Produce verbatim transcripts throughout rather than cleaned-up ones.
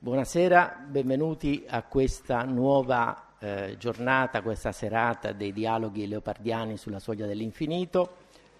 Buonasera, benvenuti a questa nuova eh, giornata, questa serata dei dialoghi leopardiani sulla soglia dell'infinito.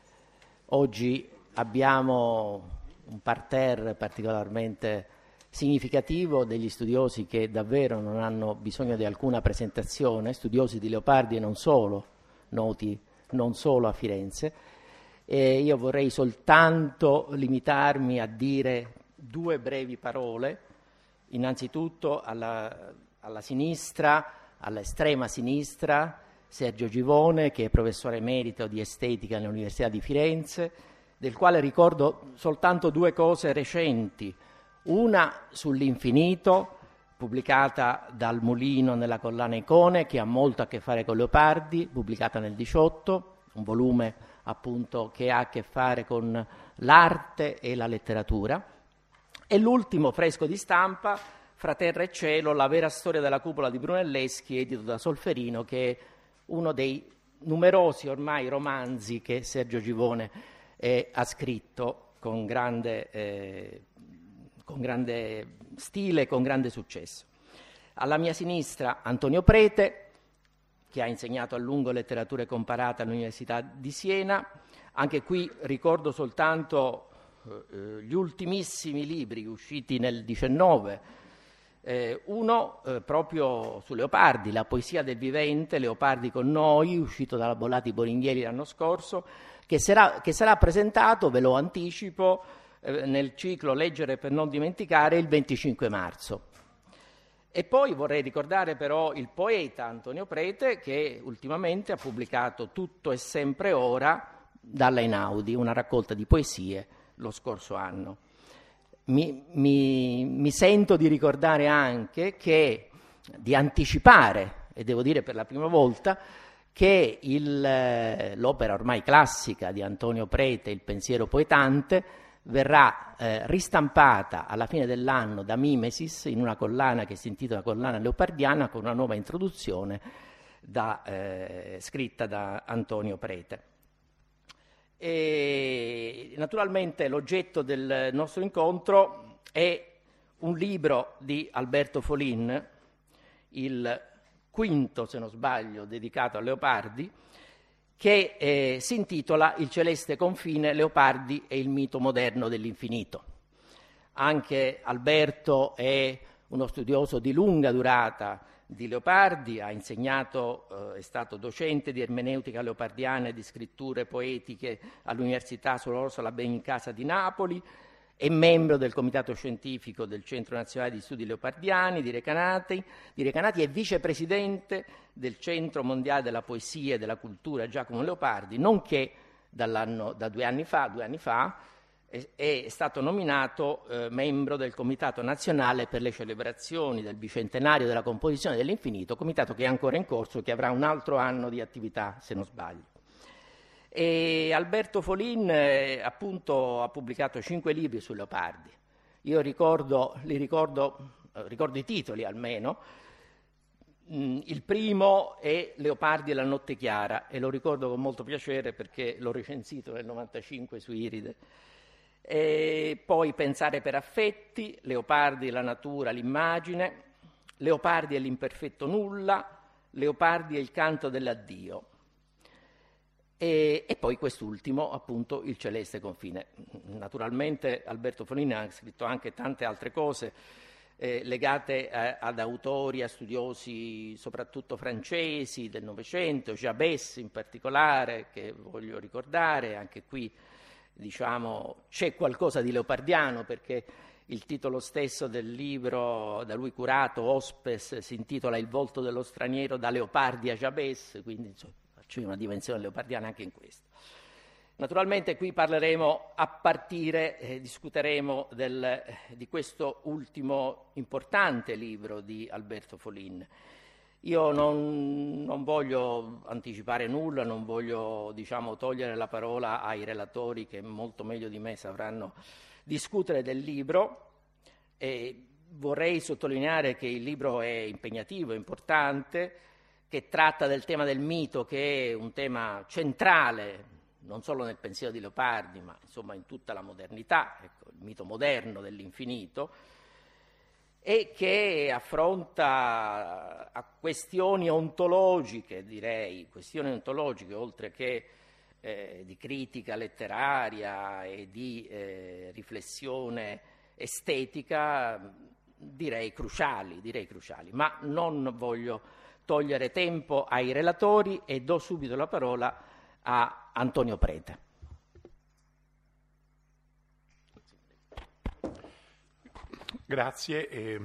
Oggi abbiamo un parterre particolarmente significativo degli studiosi che davvero non hanno bisogno di alcuna presentazione, studiosi di Leopardi e non solo, noti non solo a Firenze. E io vorrei soltanto limitarmi a dire due brevi parole. Innanzitutto alla, alla sinistra, all'estrema sinistra, Sergio Givone, che è professore emerito di estetica all'Università di Firenze, del quale ricordo soltanto due cose recenti. Una sull'infinito, pubblicata dal Mulino nella collana Icone, che ha molto a che fare con Leopardi, pubblicata nel diciotto, un volume appunto che ha a che fare con l'arte e la letteratura. E l'ultimo fresco di stampa, Fra terra e cielo, la vera storia della cupola di Brunelleschi, edito da Solferino, che è uno dei numerosi ormai romanzi che Sergio Givone eh, ha scritto con grande, eh, con grande stile e con grande successo. Alla mia sinistra Antonio Prete, che ha insegnato a lungo letteratura comparata all'Università di Siena. Anche qui ricordo soltanto gli ultimissimi libri usciti nel diciannove, eh, uno eh, proprio su Leopardi, La poesia del vivente, Leopardi con noi, uscito dalla Bollati Boringhieri l'anno scorso, che sarà, che sarà presentato, ve lo anticipo, eh, nel ciclo Leggere per non dimenticare il venticinque marzo. E poi vorrei ricordare però il poeta Antonio Prete, che ultimamente ha pubblicato Tutto e sempre ora dalla Einaudi, una raccolta di poesie lo scorso anno. Mi, mi, mi sento di ricordare anche che, di anticipare, e devo dire per la prima volta, che il, l'opera ormai classica di Antonio Prete, Il pensiero poetante, verrà eh, ristampata alla fine dell'anno da Mimesis in una collana che si intitola Collana Leopardiana, con una nuova introduzione da, eh, scritta da Antonio Prete. E naturalmente l'oggetto del nostro incontro è un libro di Alberto Folin, il quinto, se non sbaglio, dedicato a Leopardi, che eh, si intitola Il celeste confine, Leopardi e il mito moderno dell'infinito. Anche Alberto è uno studioso di lunga durata di Leopardi, ha insegnato, eh, è stato docente di ermeneutica leopardiana e di scritture poetiche all'Università Suor Benincasa di Napoli, è membro del comitato scientifico del Centro Nazionale di Studi Leopardiani di Recanati, di Recanati è vicepresidente del Centro Mondiale della Poesia e della Cultura Giacomo Leopardi, nonché dall'anno, da due anni fa, due anni fa è stato nominato eh, membro del Comitato Nazionale per le celebrazioni del bicentenario della composizione dell'infinito, comitato che è ancora in corso e che avrà un altro anno di attività, se non sbaglio. E Alberto Folin eh, appunto ha pubblicato cinque libri su Leopardi. Io ricordo, li ricordo, eh, ricordo i titoli almeno. Mm, il primo è Leopardi e la notte chiara e lo ricordo con molto piacere perché l'ho recensito nel novantacinque su Iride. E poi Pensare per affetti, Leopardi e la natura, l'immagine, Leopardi e l'imperfetto nulla, Leopardi e il canto dell'addio. E, e poi quest'ultimo, appunto, Il celeste confine. Naturalmente Alberto Folin ha scritto anche tante altre cose eh, legate a, ad autori, a studiosi soprattutto francesi del Novecento, Jabès in particolare, che voglio ricordare, anche qui diciamo c'è qualcosa di leopardiano perché il titolo stesso del libro da lui curato, Hospes, si intitola Il volto dello straniero da Leopardi a Jabès, quindi insomma, c'è una dimensione leopardiana anche in questo. Naturalmente qui parleremo a partire, eh, discuteremo del, di questo ultimo importante libro di Alberto Folin. Io non, non voglio anticipare nulla, non voglio diciamo, togliere la parola ai relatori che molto meglio di me sapranno discutere del libro. E vorrei sottolineare che il libro è impegnativo, è importante, che tratta del tema del mito, che è un tema centrale non solo nel pensiero di Leopardi, ma insomma in tutta la modernità, ecco, il mito moderno dell'infinito. e che affronta a questioni ontologiche, direi, questioni ontologiche, oltre che eh, di critica letteraria e di eh, riflessione estetica, direi cruciali, direi cruciali. Ma non voglio togliere tempo ai relatori e do subito la parola a Antonio Prete. Grazie. Eh,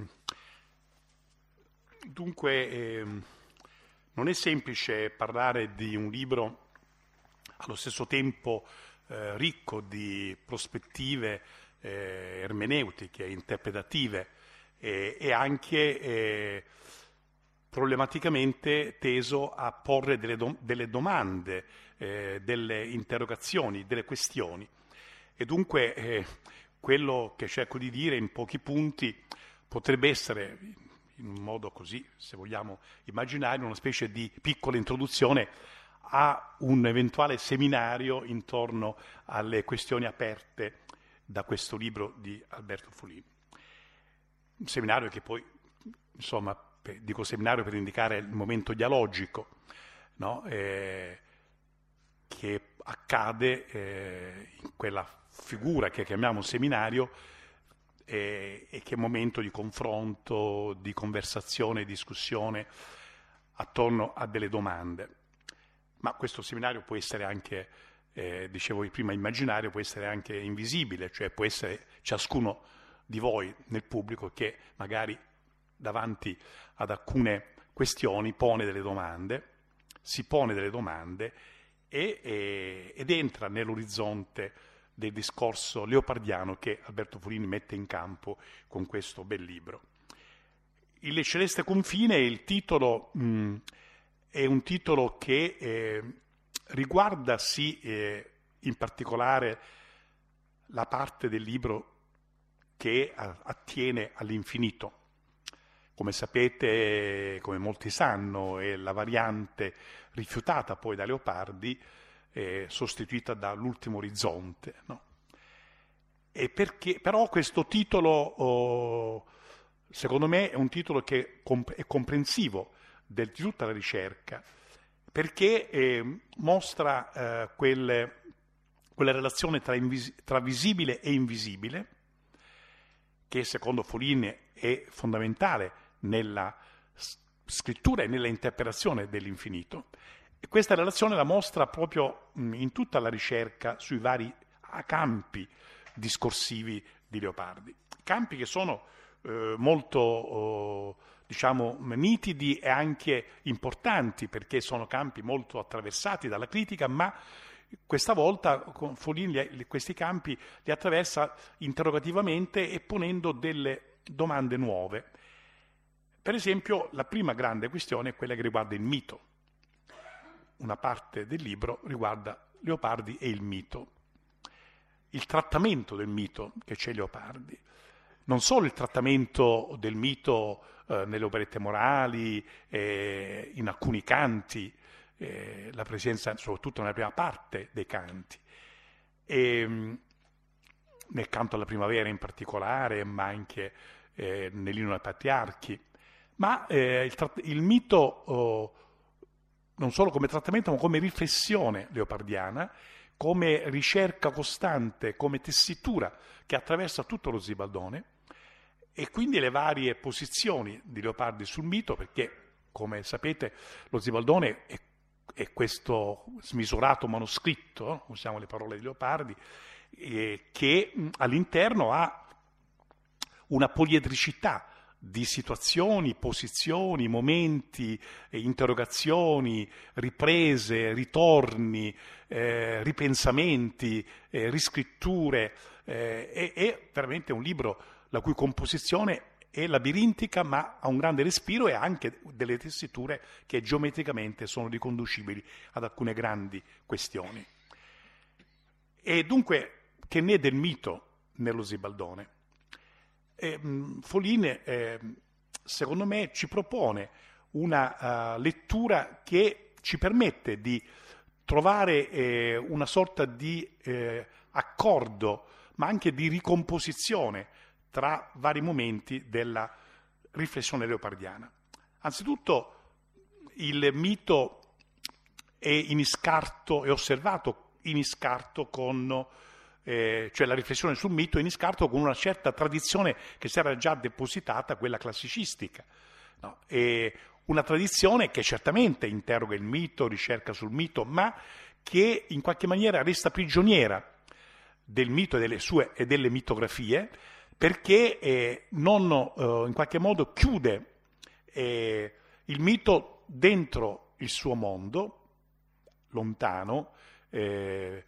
dunque, eh, non è semplice parlare di un libro allo stesso tempo eh, ricco di prospettive eh, ermeneutiche, interpretative eh, e anche eh, problematicamente teso a porre delle, do- delle domande, eh, delle interrogazioni, delle questioni. E dunque eh, quello che cerco di dire in pochi punti potrebbe essere, in un modo così, se vogliamo immaginare, una specie di piccola introduzione a un eventuale seminario intorno alle questioni aperte da questo libro di Alberto Folin. Un seminario che poi, insomma, per, dico seminario per indicare il momento dialogico, no? eh, che accade eh, in quella figura che chiamiamo seminario eh, e che è un momento di confronto, di conversazione, discussione attorno a delle domande. Ma questo seminario può essere anche, eh, dicevo prima, immaginario, può essere anche invisibile, cioè può essere ciascuno di voi nel pubblico che magari davanti ad alcune questioni pone delle domande, si pone delle domande e, e, ed entra nell'orizzonte del discorso leopardiano che Alberto Folin mette in campo con questo bel libro. Il celeste confine, il titolo... Mh, è un titolo che eh, riguarda sì eh, in particolare la parte del libro che attiene all'infinito. Come sapete, come molti sanno, è la variante rifiutata poi da Leopardi, eh, sostituita dall'ultimo orizzonte. No? E perché, però questo titolo, oh, secondo me, è un titolo che è comprensivo di tutta la ricerca, perché eh, mostra eh, quelle, quella relazione tra, invis- tra visibile e invisibile, che secondo Folin è fondamentale nella scrittura e nella interpretazione dell'infinito. E questa relazione la mostra proprio mh, in tutta la ricerca sui vari campi discorsivi di Leopardi. Campi che sono eh, molto... Oh, diciamo, nitidi e anche importanti, perché sono campi molto attraversati dalla critica, ma questa volta con Folin li, questi campi li attraversa interrogativamente e ponendo delle domande nuove. Per esempio, la prima grande questione è quella che riguarda il mito. Una parte del libro riguarda Leopardi e il mito. Il trattamento del mito che c'è Leopardi. Non solo il trattamento del mito eh, nelle operette morali, eh, in alcuni canti, eh, la presenza soprattutto nella prima parte dei canti, e, nel canto alla primavera in particolare, ma anche eh, nell'inno ai patriarchi. Ma eh, il, tratt- il mito, oh, non solo come trattamento, ma come riflessione leopardiana, come ricerca costante, come tessitura che attraversa tutto lo Zibaldone, e quindi le varie posizioni di Leopardi sul mito, perché, come sapete, lo Zibaldone è, è questo smisurato manoscritto, usiamo le parole di Leopardi, eh, che mh, all'interno ha una poliedricità di situazioni, posizioni, momenti, eh, interrogazioni, riprese, ritorni, eh, ripensamenti, eh, riscritture. Eh, è, è veramente un libro la cui composizione è labirintica, ma ha un grande respiro e ha anche delle tessiture che geometricamente sono riconducibili ad alcune grandi questioni. E dunque, che ne è del mito nello Zibaldone? Eh, Folin, eh, secondo me, ci propone una uh, lettura che ci permette di trovare eh, una sorta di eh, accordo, ma anche di ricomposizione tra vari momenti della riflessione leopardiana. Anzitutto il mito è in iscarto, è osservato in iscarto con, eh, cioè la riflessione sul mito è in iscarto con una certa tradizione che si era già depositata, quella classicistica, no? E una tradizione che certamente interroga il mito, ricerca sul mito, ma che in qualche maniera resta prigioniera del mito e delle sue e delle mitografie, perché eh, non eh, in qualche modo chiude eh, il mito dentro il suo mondo, lontano, eh,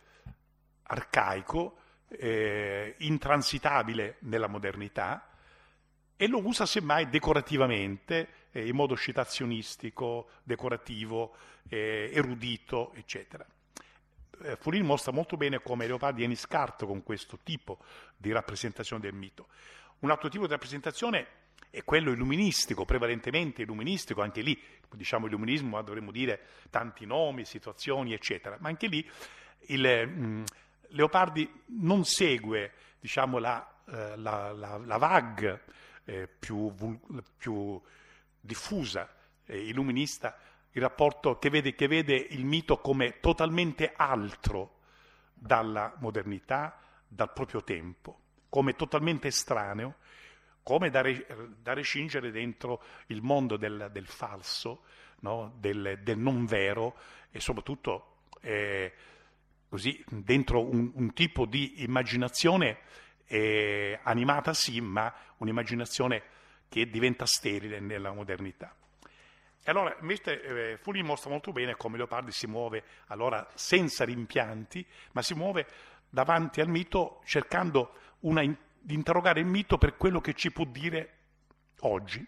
arcaico, eh, intransitabile nella modernità, e lo usa semmai decorativamente, eh, in modo citazionistico, decorativo, eh, erudito, eccetera. Eh, Follin mostra molto bene come Leopardi è in scarto con questo tipo di rappresentazione del mito. Un altro tipo di rappresentazione è quello illuministico, prevalentemente illuministico, anche lì, diciamo illuminismo, ma dovremmo dire tanti nomi, situazioni, eccetera. Ma anche lì il, mh, Leopardi non segue, diciamo, la, eh, la, la, la vague eh, più, più diffusa, eh, illuminista, il rapporto che vede, che vede il mito come totalmente altro dalla modernità, dal proprio tempo, come totalmente estraneo, come da, re, da recingere dentro il mondo del, del falso, no? del, del non vero, e soprattutto eh, così dentro un, un tipo di immaginazione eh, animata sì, ma un'immaginazione che diventa sterile nella modernità. E allora, invece, eh, Follin mostra molto bene come Leopardi si muove, allora, senza rimpianti, ma si muove davanti al mito cercando una, di interrogare il mito per quello che ci può dire oggi,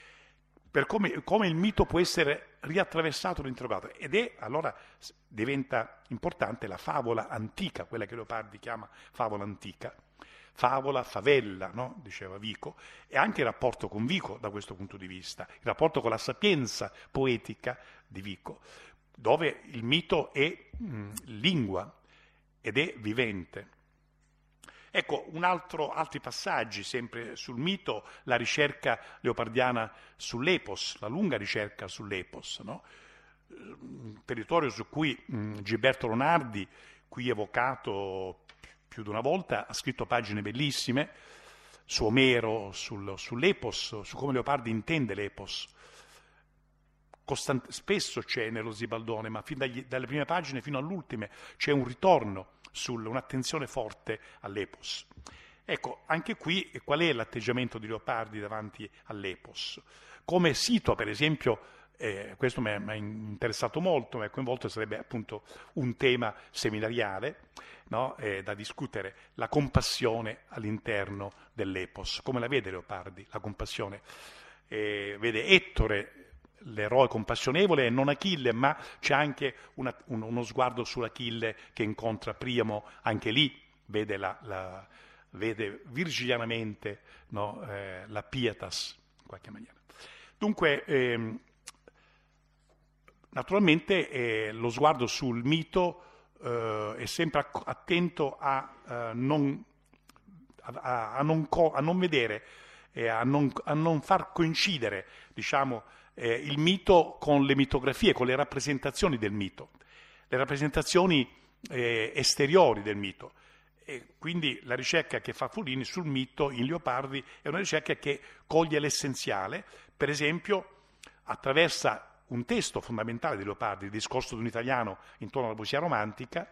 per come, come il mito può essere riattraversato e interrogato. Ed è, allora, diventa importante la favola antica, quella che Leopardi chiama favola antica, favola, favella, no? Diceva Vico, e anche il rapporto con Vico da questo punto di vista, il rapporto con la sapienza poetica di Vico, dove il mito è mh, lingua ed è vivente. Ecco, un altro, altri passaggi sempre sul mito, la ricerca leopardiana sull'epos, la lunga ricerca sull'epos, no? Un territorio su cui mh, Gilberto Lonardi, qui evocato più di una volta, ha scritto pagine bellissime su Omero, sul, sull'epos, su come Leopardi intende l'epos. Costant- spesso c'è nello Zibaldone, ma fin dagli, dalle prime pagine fino all'ultime c'è un ritorno, sul, un'attenzione forte all'epos. Ecco, anche qui qual è l'atteggiamento di Leopardi davanti all'epos? Come situa, per esempio, eh, questo mi ha interessato molto, mi ha coinvolto, sarebbe appunto un tema seminariale, no? eh, da discutere, la compassione all'interno dell'epos. Come la vede Leopardi, la compassione? Eh, vede Ettore, l'eroe compassionevole, e non Achille, ma c'è anche una, un, uno sguardo sull'Achille che incontra Priamo, anche lì vede, la, la, vede virgilianamente, no, eh, la pietas, in qualche maniera. Dunque, ehm, naturalmente eh, lo sguardo sul mito eh, è sempre attento a, eh, non, a, a, non co- a non vedere e a non, a non far coincidere, diciamo, eh, il mito con le mitografie, con le rappresentazioni del mito, le rappresentazioni eh, esteriori del mito. E quindi la ricerca che fa Follin sul mito in Leopardi è una ricerca che coglie l'essenziale, per esempio attraversa un testo fondamentale di Leopardi, il discorso di un italiano intorno alla poesia romantica,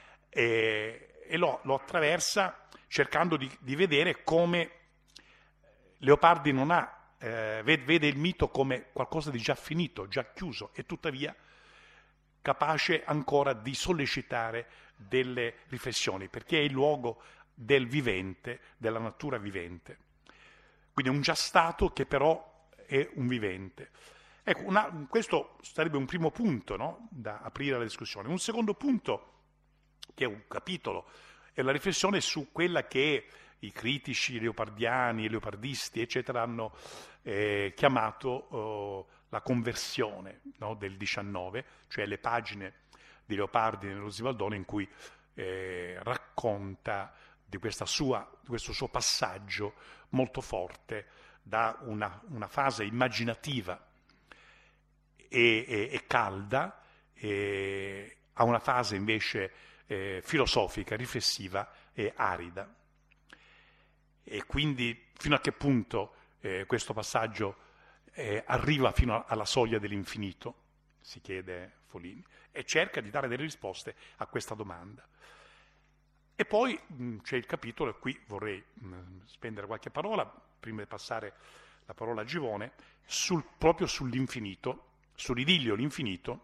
e, e lo, lo attraversa cercando di, di vedere come Leopardi non ha, eh, vede il mito come qualcosa di già finito, già chiuso, e tuttavia capace ancora di sollecitare delle riflessioni, perché è il luogo del vivente, della natura vivente. Quindi è un già stato che però è un vivente. Ecco, una, questo sarebbe un primo punto, no? Da aprire la discussione. Un secondo punto, che è un capitolo, è la riflessione su quella che i critici leopardiani, leopardisti, eccetera, hanno eh, chiamato oh, la conversione, no? Del diciannove, cioè le pagine di Leopardi nello Zibaldone in cui eh, racconta di, questa sua, di questo suo passaggio molto forte da una, una fase immaginativa e, e, e calda e, a una fase invece eh, filosofica, riflessiva e arida. E quindi fino a che punto eh, questo passaggio eh, arriva fino a, alla soglia dell'infinito, si chiede Foligny, e cerca di dare delle risposte a questa domanda. E poi mh, c'è il capitolo, e qui vorrei mh, spendere qualche parola, prima di passare la parola a Givone, sul, proprio sull'infinito, sull'idillio, l'infinito,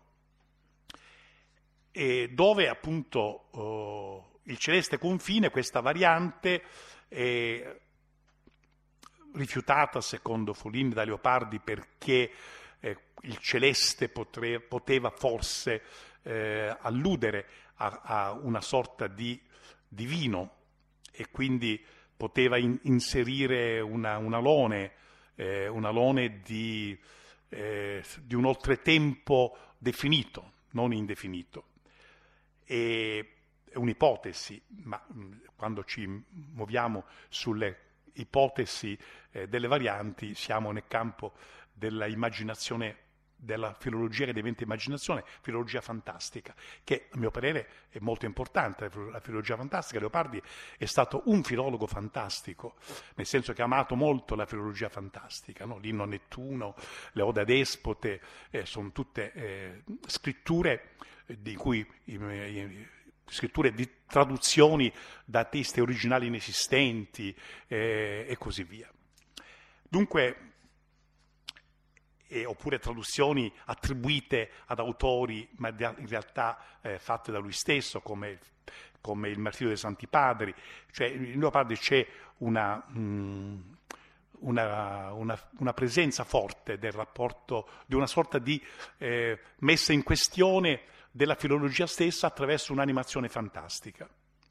e dove appunto oh, il celeste confine, questa variante, è rifiutata secondo Foligny da Leopardi perché eh, il celeste potre, poteva forse eh, alludere a, a una sorta di divino e quindi poteva in, inserire una, un alone, eh, un alone di, eh, di un oltretempo definito, non indefinito. E è un'ipotesi, ma mh, quando ci muoviamo sulle ipotesi eh, delle varianti siamo nel campo della immaginazione, della filologia che diventa immaginazione, filologia fantastica, che a mio parere è molto importante. La filologia fantastica, Leopardi è stato un filologo fantastico, nel senso che ha amato molto la filologia fantastica, no? L'Inno a Nettuno, le Ode ad Despote, eh, sono tutte eh, scritture di cui i, i, scritture di traduzioni da testi originali inesistenti eh, e così via. Dunque, eh, oppure traduzioni attribuite ad autori, ma in realtà eh, fatte da lui stesso, come, come il Martirio dei Santi Padri. Cioè, in Leopardi c'è una, mh, una, una, una presenza forte del rapporto, di una sorta di eh, messa in questione della filologia stessa attraverso un'animazione fantastica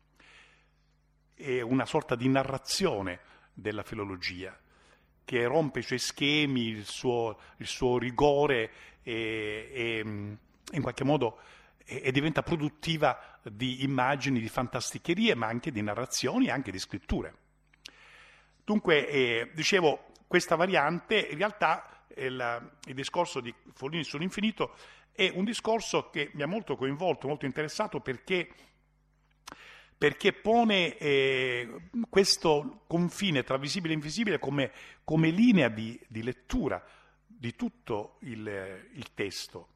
e una sorta di narrazione della filologia che rompe i suoi schemi, il suo, il suo rigore e, e in qualche modo e, e diventa produttiva di immagini, di fantasticherie, ma anche di narrazioni e anche di scritture. Dunque, eh, dicevo, questa variante in realtà il, il discorso di Foligny sull'infinito è un discorso che mi ha molto coinvolto, molto interessato, perché, perché pone eh, questo confine tra visibile e invisibile come, come linea di, di lettura di tutto il, il testo.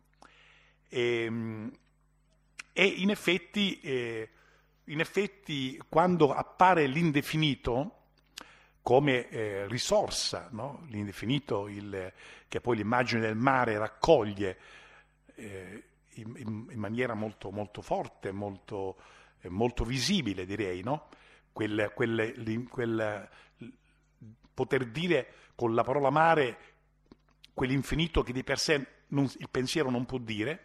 E, e in effetti, eh, in effetti, quando appare l'indefinito come eh, risorsa, no? L'indefinito, il, che poi l'immagine del mare raccoglie, In, in, in maniera molto, molto forte, molto, eh, molto visibile, direi, no? Quel, quel, quel, poter dire con la parola mare quell'infinito che di per sé non, il pensiero non può dire,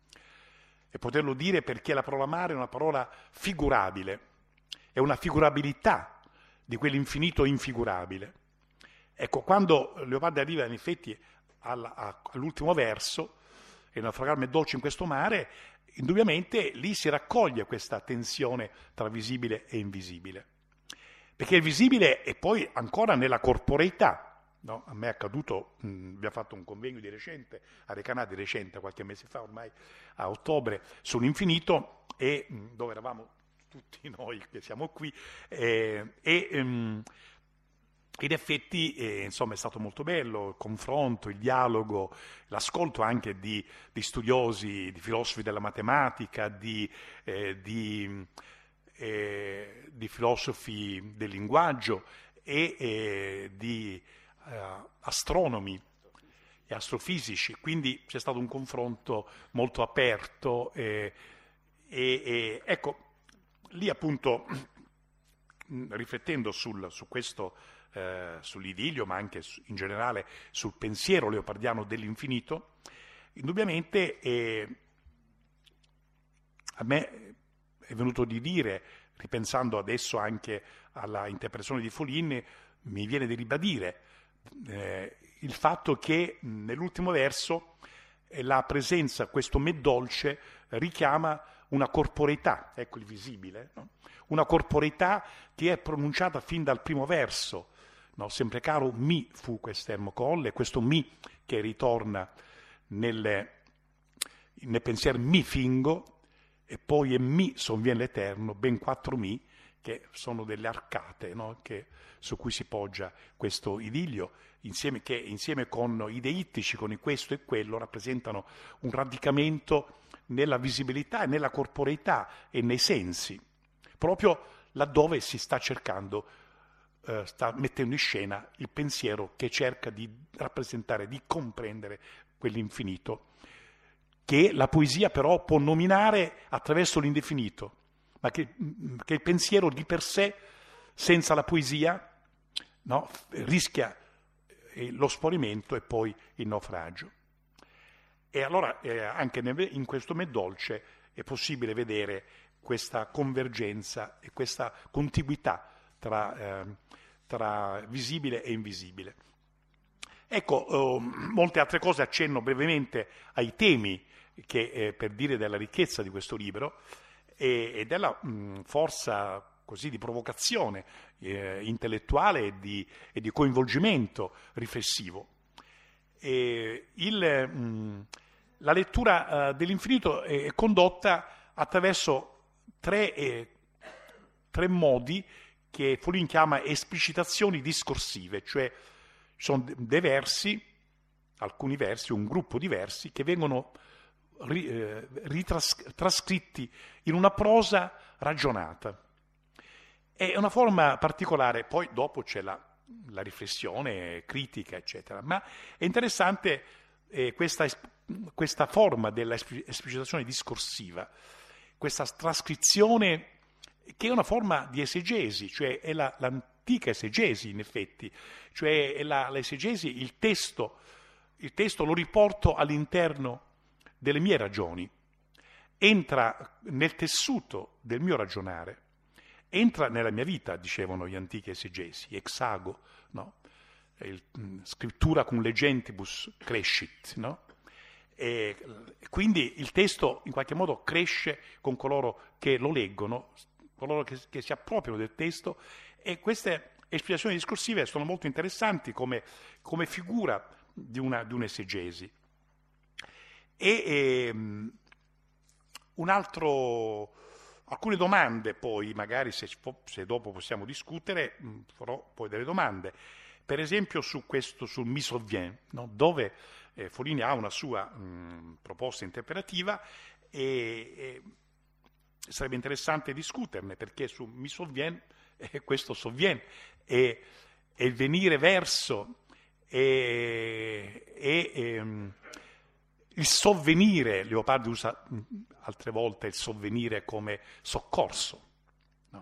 e poterlo dire perché la parola mare è una parola figurabile, è una figurabilità di quell'infinito infigurabile. Ecco, quando Leopardi arriva in effetti alla, a, all'ultimo verso, e naufragarmi è dolce in questo mare, indubbiamente lì si raccoglie questa tensione tra visibile e invisibile. Perché il visibile è poi ancora nella corporeità. No? A me è accaduto, mh, abbiamo fatto un convegno di recente, a Recanati di recente, qualche mese fa ormai, a ottobre, sull'infinito, e mh, dove eravamo tutti noi che siamo qui, eh, e... Mh, in effetti, eh, insomma, è stato molto bello il confronto, il dialogo, l'ascolto anche di, di studiosi, di filosofi della matematica, di, eh, di, eh, di filosofi del linguaggio e eh, di eh, astronomi e astrofisici. Quindi c'è stato un confronto molto aperto eh, e, e ecco, lì appunto, riflettendo sul, su questo Eh, sull'idillio, ma anche su, in generale sul pensiero leopardiano dell'infinito, indubbiamente eh, a me è venuto di dire, ripensando adesso anche alla interpretazione di Foligny, mi viene di ribadire eh, il fatto che nell'ultimo verso eh, la presenza, questo me dolce, richiama una corporeità, ecco il visibile, no? Una corporeità che è pronunciata fin dal primo verso, no? Sempre caro mi fu quest'ermo colle, questo mi che ritorna nel, nel pensiero mi fingo, e poi è mi sovvien l'Eterno, ben quattro mi, che sono delle arcate, no? Che, su cui si poggia questo idillio, insieme, che insieme con i deittici, con il questo e quello, rappresentano un radicamento nella visibilità e nella corporeità e nei sensi, proprio laddove si sta cercando, eh, sta mettendo in scena il pensiero che cerca di rappresentare, di comprendere quell'infinito, che la poesia però può nominare attraverso l'indefinito, ma che, che il pensiero di per sé, senza la poesia, no, rischia lo sporimento e poi il naufragio. E allora eh, anche in questo me dolce è possibile vedere questa convergenza e questa contiguità tra, eh, tra visibile e invisibile. Ecco, eh, molte altre cose accenno brevemente ai temi che, eh, per dire della ricchezza di questo libro e, e della mh, forza così di provocazione eh, intellettuale e di, e di coinvolgimento riflessivo. E il, mh, la lettura eh, dell'infinito è condotta attraverso tre, eh, tre modi che Folin chiama esplicitazioni discorsive, cioè sono dei versi, alcuni versi, un gruppo di versi che vengono ri, eh, ritras- trascritti in una prosa ragionata. È una forma particolare, poi dopo c'è la, la riflessione critica, eccetera, ma è interessante eh, questa, questa forma dell'esplicitazione discorsiva, questa trascrizione che è una forma di esegesi, cioè è la, l'antica esegesi in effetti, cioè è la, l'esegesi, il testo, il testo lo riporto all'interno delle mie ragioni, entra nel tessuto del mio ragionare, entra nella mia vita, dicevano gli antichi esegesi, exago, no? Il, scrittura cum legentibus crescit, no? E quindi il testo in qualche modo cresce con coloro che lo leggono, coloro che, che si appropriano del testo, e queste esplicazioni discorsive sono molto interessanti come, come figura di, una, di un'esegesi. E, e un altro... Alcune domande poi, magari se, se dopo possiamo discutere, mh, farò poi delle domande. Per esempio su questo, sul mi sovvien, no? Dove eh, Folini ha una sua mh, proposta interpretativa e, e sarebbe interessante discuterne, perché su mi sovvien, eh, questo sovvien, è, è il venire verso, è, è, è um, il sovvenire. Leopardi usa mh, altre volte il sovvenire come soccorso, no?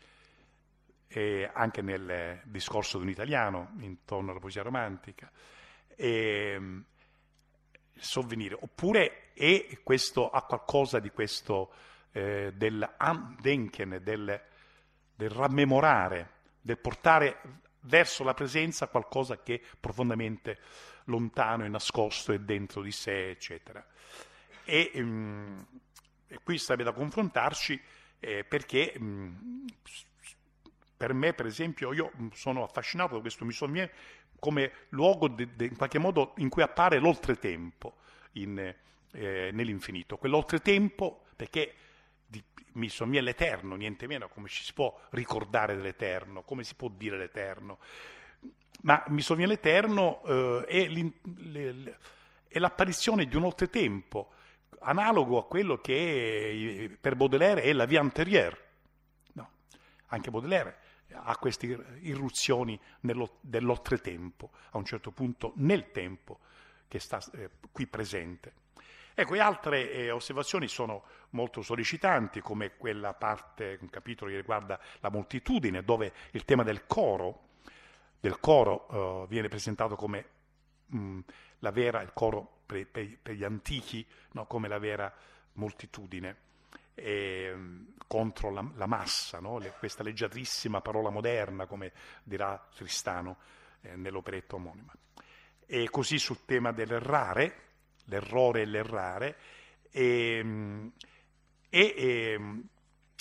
E anche nel discorso di un italiano intorno alla poesia romantica, e, il sovvenire, oppure è questo, ha qualcosa di questo eh, del Andenken, del, del rammemorare, del portare verso la presenza qualcosa che è profondamente lontano e nascosto e dentro di sé, eccetera. E, um, e qui sarebbe da confrontarci eh, perché um, per me, per esempio, io sono affascinato da questo mi sovvien come luogo de, de, in qualche modo in cui appare l'oltretempo in, eh, nell'infinito. Quell'oltretempo perché di, mi sovvien l'Eterno, niente meno, come ci si può ricordare dell'Eterno, come si può dire l'Eterno. Ma mi sovvien l'Eterno eh, è, le, è l'apparizione di un oltretempo, analogo a quello che per Baudelaire è la vie antérieure. No, anche Baudelaire ha queste irruzioni dell'oltretempo, a un certo punto nel tempo che sta eh, qui presente. Ecco, e altre eh, osservazioni sono molto sollecitanti, come quella parte, un capitolo che riguarda la moltitudine, dove il tema del coro, del coro uh, viene presentato come mh, la vera, il coro per, per, per gli antichi, no, come la vera moltitudine, e, mh, contro la, la massa, no? Le, questa leggerissima parola moderna, come dirà Tristano eh, nell'operetta omonima. E così sul tema dell'errare, l'errore e l'errare, e, e, e,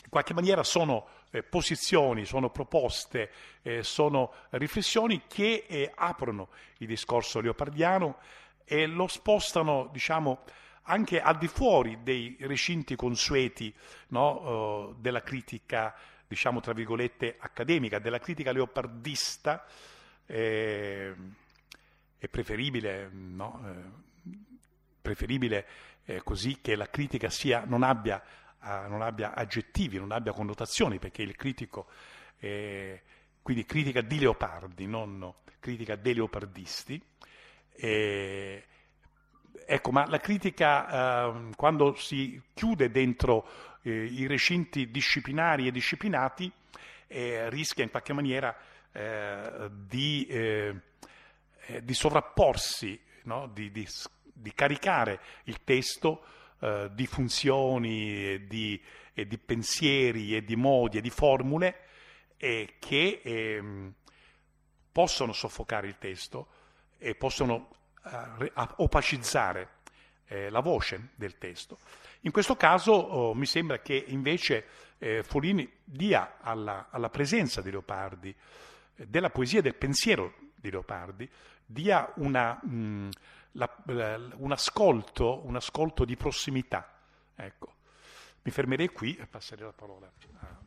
in qualche maniera sono eh, posizioni, sono proposte, eh, sono riflessioni che eh, aprono il discorso leopardiano e lo spostano, diciamo, anche al di fuori dei recinti consueti, no, uh, della critica, diciamo, tra virgolette, accademica, della critica leopardista. Eh, è preferibile, no? eh, preferibile eh, così che la critica sia, non abbia, uh, non abbia aggettivi, non abbia connotazioni, perché il critico, eh, quindi critica di Leopardi, non critica dei leopardisti. Eh, ecco, ma la critica, eh, quando si chiude dentro eh, i recinti disciplinari e disciplinati, eh, rischia in qualche maniera eh, di, eh, di sovrapporsi, no? di, di, di caricare il testo eh, di funzioni, e di, e di pensieri, e di modi, e di formule eh, che eh, possono soffocare il testo e possono uh, opacizzare eh, la voce del testo. In questo caso oh, mi sembra che invece eh, Folin dia alla, alla presenza di Leopardi, eh, della poesia e del pensiero di Leopardi, dia una, mh, la, la, un, ascolto, un ascolto di prossimità. Ecco. Mi fermerei qui e passerei la parola a...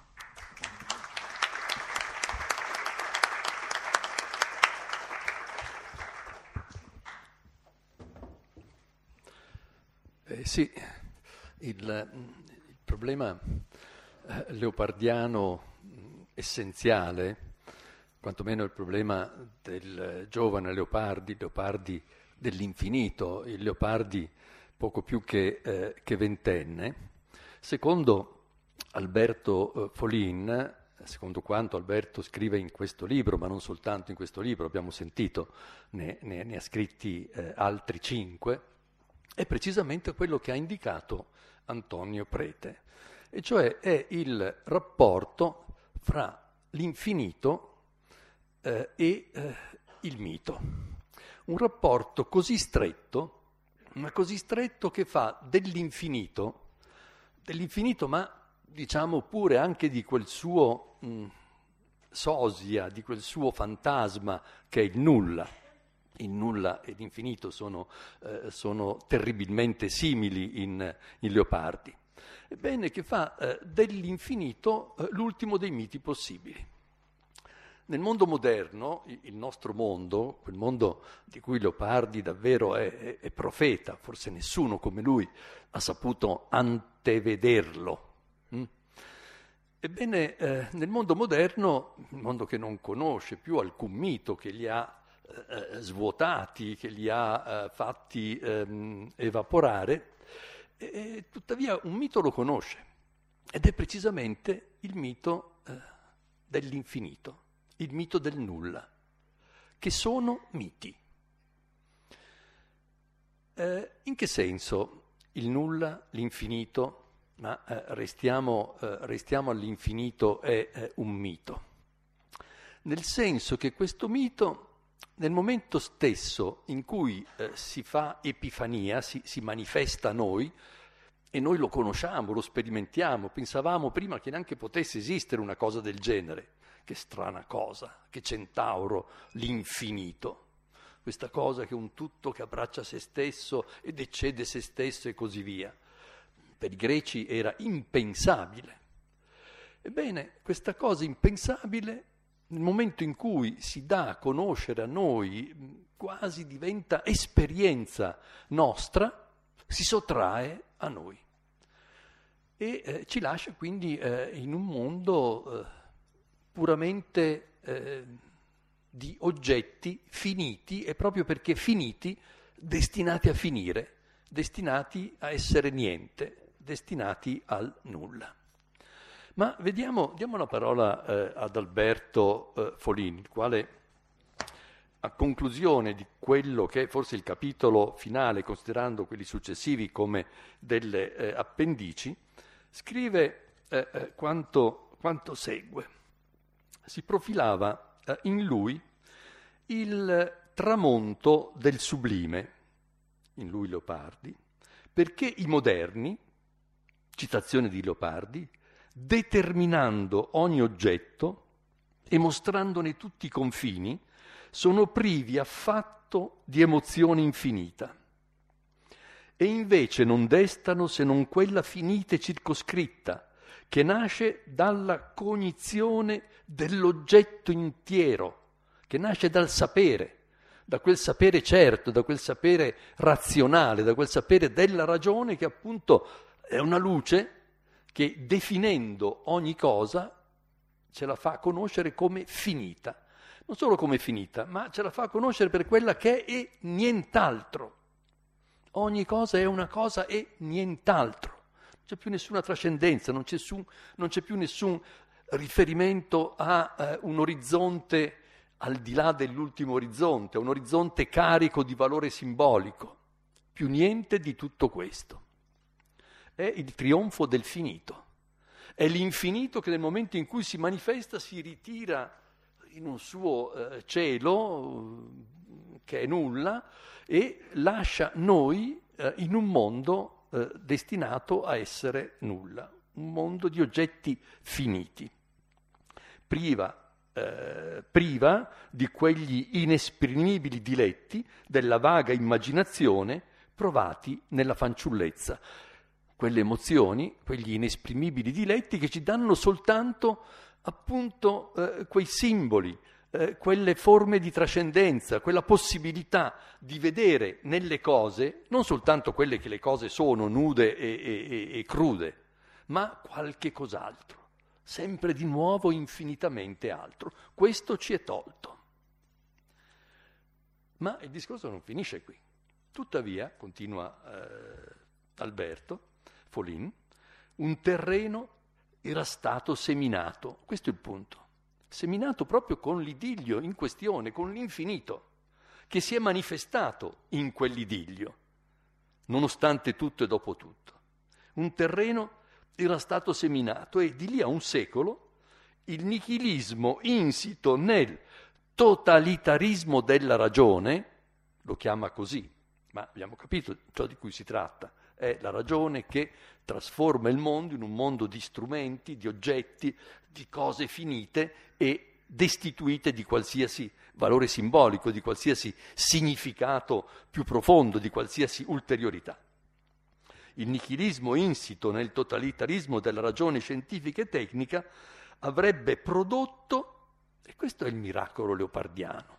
Eh, sì, il, il problema eh, leopardiano essenziale, quantomeno il problema del giovane Leopardi, Leopardi dell'infinito, il Leopardi poco più che, eh, che ventenne, secondo Alberto eh, Folin, secondo quanto Alberto scrive in questo libro, ma non soltanto in questo libro, abbiamo sentito, ne, ne, ne ha scritti eh, altri cinque, è precisamente quello che ha indicato Antonio Prete, e cioè è il rapporto fra l'infinito eh, e eh, il mito. Un rapporto così stretto, ma così stretto che fa dell'infinito, dell'infinito ma diciamo pure anche di quel suo mh, sosia, di quel suo fantasma che è il nulla. Il nulla e l'infinito sono, eh, sono terribilmente simili in, in Leopardi. Ebbene, che fa eh, dell'infinito eh, l'ultimo dei miti possibili. Nel mondo moderno, il nostro mondo, quel mondo di cui Leopardi davvero è, è, è profeta, forse nessuno come lui ha saputo antevederlo. Mm? Ebbene, eh, nel mondo moderno, il mondo che non conosce più alcun mito, che li ha Eh, svuotati, che li ha eh, fatti ehm, evaporare, e, e, tuttavia un mito lo conosce, ed è precisamente il mito eh, dell'infinito, il mito del nulla, che sono miti. Eh, in che senso il nulla, l'infinito, ma eh, restiamo, eh, restiamo all'infinito, è eh, un mito? Nel senso che questo mito, nel momento stesso in cui eh, si fa epifania, si, si manifesta a noi, e noi lo conosciamo, lo sperimentiamo, pensavamo prima che neanche potesse esistere una cosa del genere. Che strana cosa, che centauro, l'infinito. Questa cosa che è un tutto che abbraccia se stesso ed eccede se stesso e così via. Per i greci era impensabile. Ebbene, questa cosa impensabile, nel momento in cui si dà a conoscere a noi, quasi diventa esperienza nostra, si sottrae a noi e eh, ci lascia quindi eh, in un mondo eh, puramente eh, di oggetti finiti, e proprio perché finiti, destinati a finire, destinati a essere niente, destinati al nulla. Ma vediamo, diamo la parola eh, ad Alberto eh, Folin, il quale, a conclusione di quello che è forse il capitolo finale, considerando quelli successivi come delle eh, appendici, scrive eh, eh, quanto, quanto segue. Si profilava eh, in lui il tramonto del sublime, in lui Leopardi, perché i moderni, citazione di Leopardi, determinando ogni oggetto e mostrandone tutti i confini, sono privi affatto di emozione infinita. E invece non destano se non quella finita e circoscritta, che nasce dalla cognizione dell'oggetto intero, che nasce dal sapere, da quel sapere certo, da quel sapere razionale, da quel sapere della ragione che appunto è una luce che definendo ogni cosa ce la fa conoscere come finita. Non solo come finita, ma ce la fa conoscere per quella che è e nient'altro. Ogni cosa è una cosa e nient'altro. Non c'è più nessuna trascendenza, non c'è, su, non c'è più nessun riferimento a eh, un orizzonte al di là dell'ultimo orizzonte, un orizzonte carico di valore simbolico. Più niente di tutto questo. È il trionfo del finito. È l'infinito che nel momento in cui si manifesta si ritira in un suo eh, cielo eh, che è nulla e lascia noi eh, in un mondo eh, destinato a essere nulla, un mondo di oggetti finiti, priva Eh, priva di quegli inesprimibili diletti della vaga immaginazione provati nella fanciullezza. Quelle emozioni, quegli inesprimibili diletti che ci danno soltanto appunto eh, quei simboli, eh, quelle forme di trascendenza, quella possibilità di vedere nelle cose non soltanto quelle che le cose sono, nude e, e, e crude, ma qualche cos'altro. Sempre di nuovo infinitamente altro. Questo ci è tolto. Ma il discorso non finisce qui. Tuttavia, continua eh, Alberto Folin, un terreno era stato seminato. Questo è il punto. Seminato proprio con l'idillio in questione, con l'infinito, che si è manifestato in quell'idillio, nonostante tutto e dopo tutto. Un terreno era stato seminato e di lì a un secolo il nichilismo insito nel totalitarismo della ragione, lo chiama così, ma abbiamo capito ciò di cui si tratta, è la ragione che trasforma il mondo in un mondo di strumenti, di oggetti, di cose finite e destituite di qualsiasi valore simbolico, di qualsiasi significato più profondo, di qualsiasi ulteriorità. Il nichilismo insito nel totalitarismo della ragione scientifica e tecnica avrebbe prodotto, e questo è il miracolo leopardiano,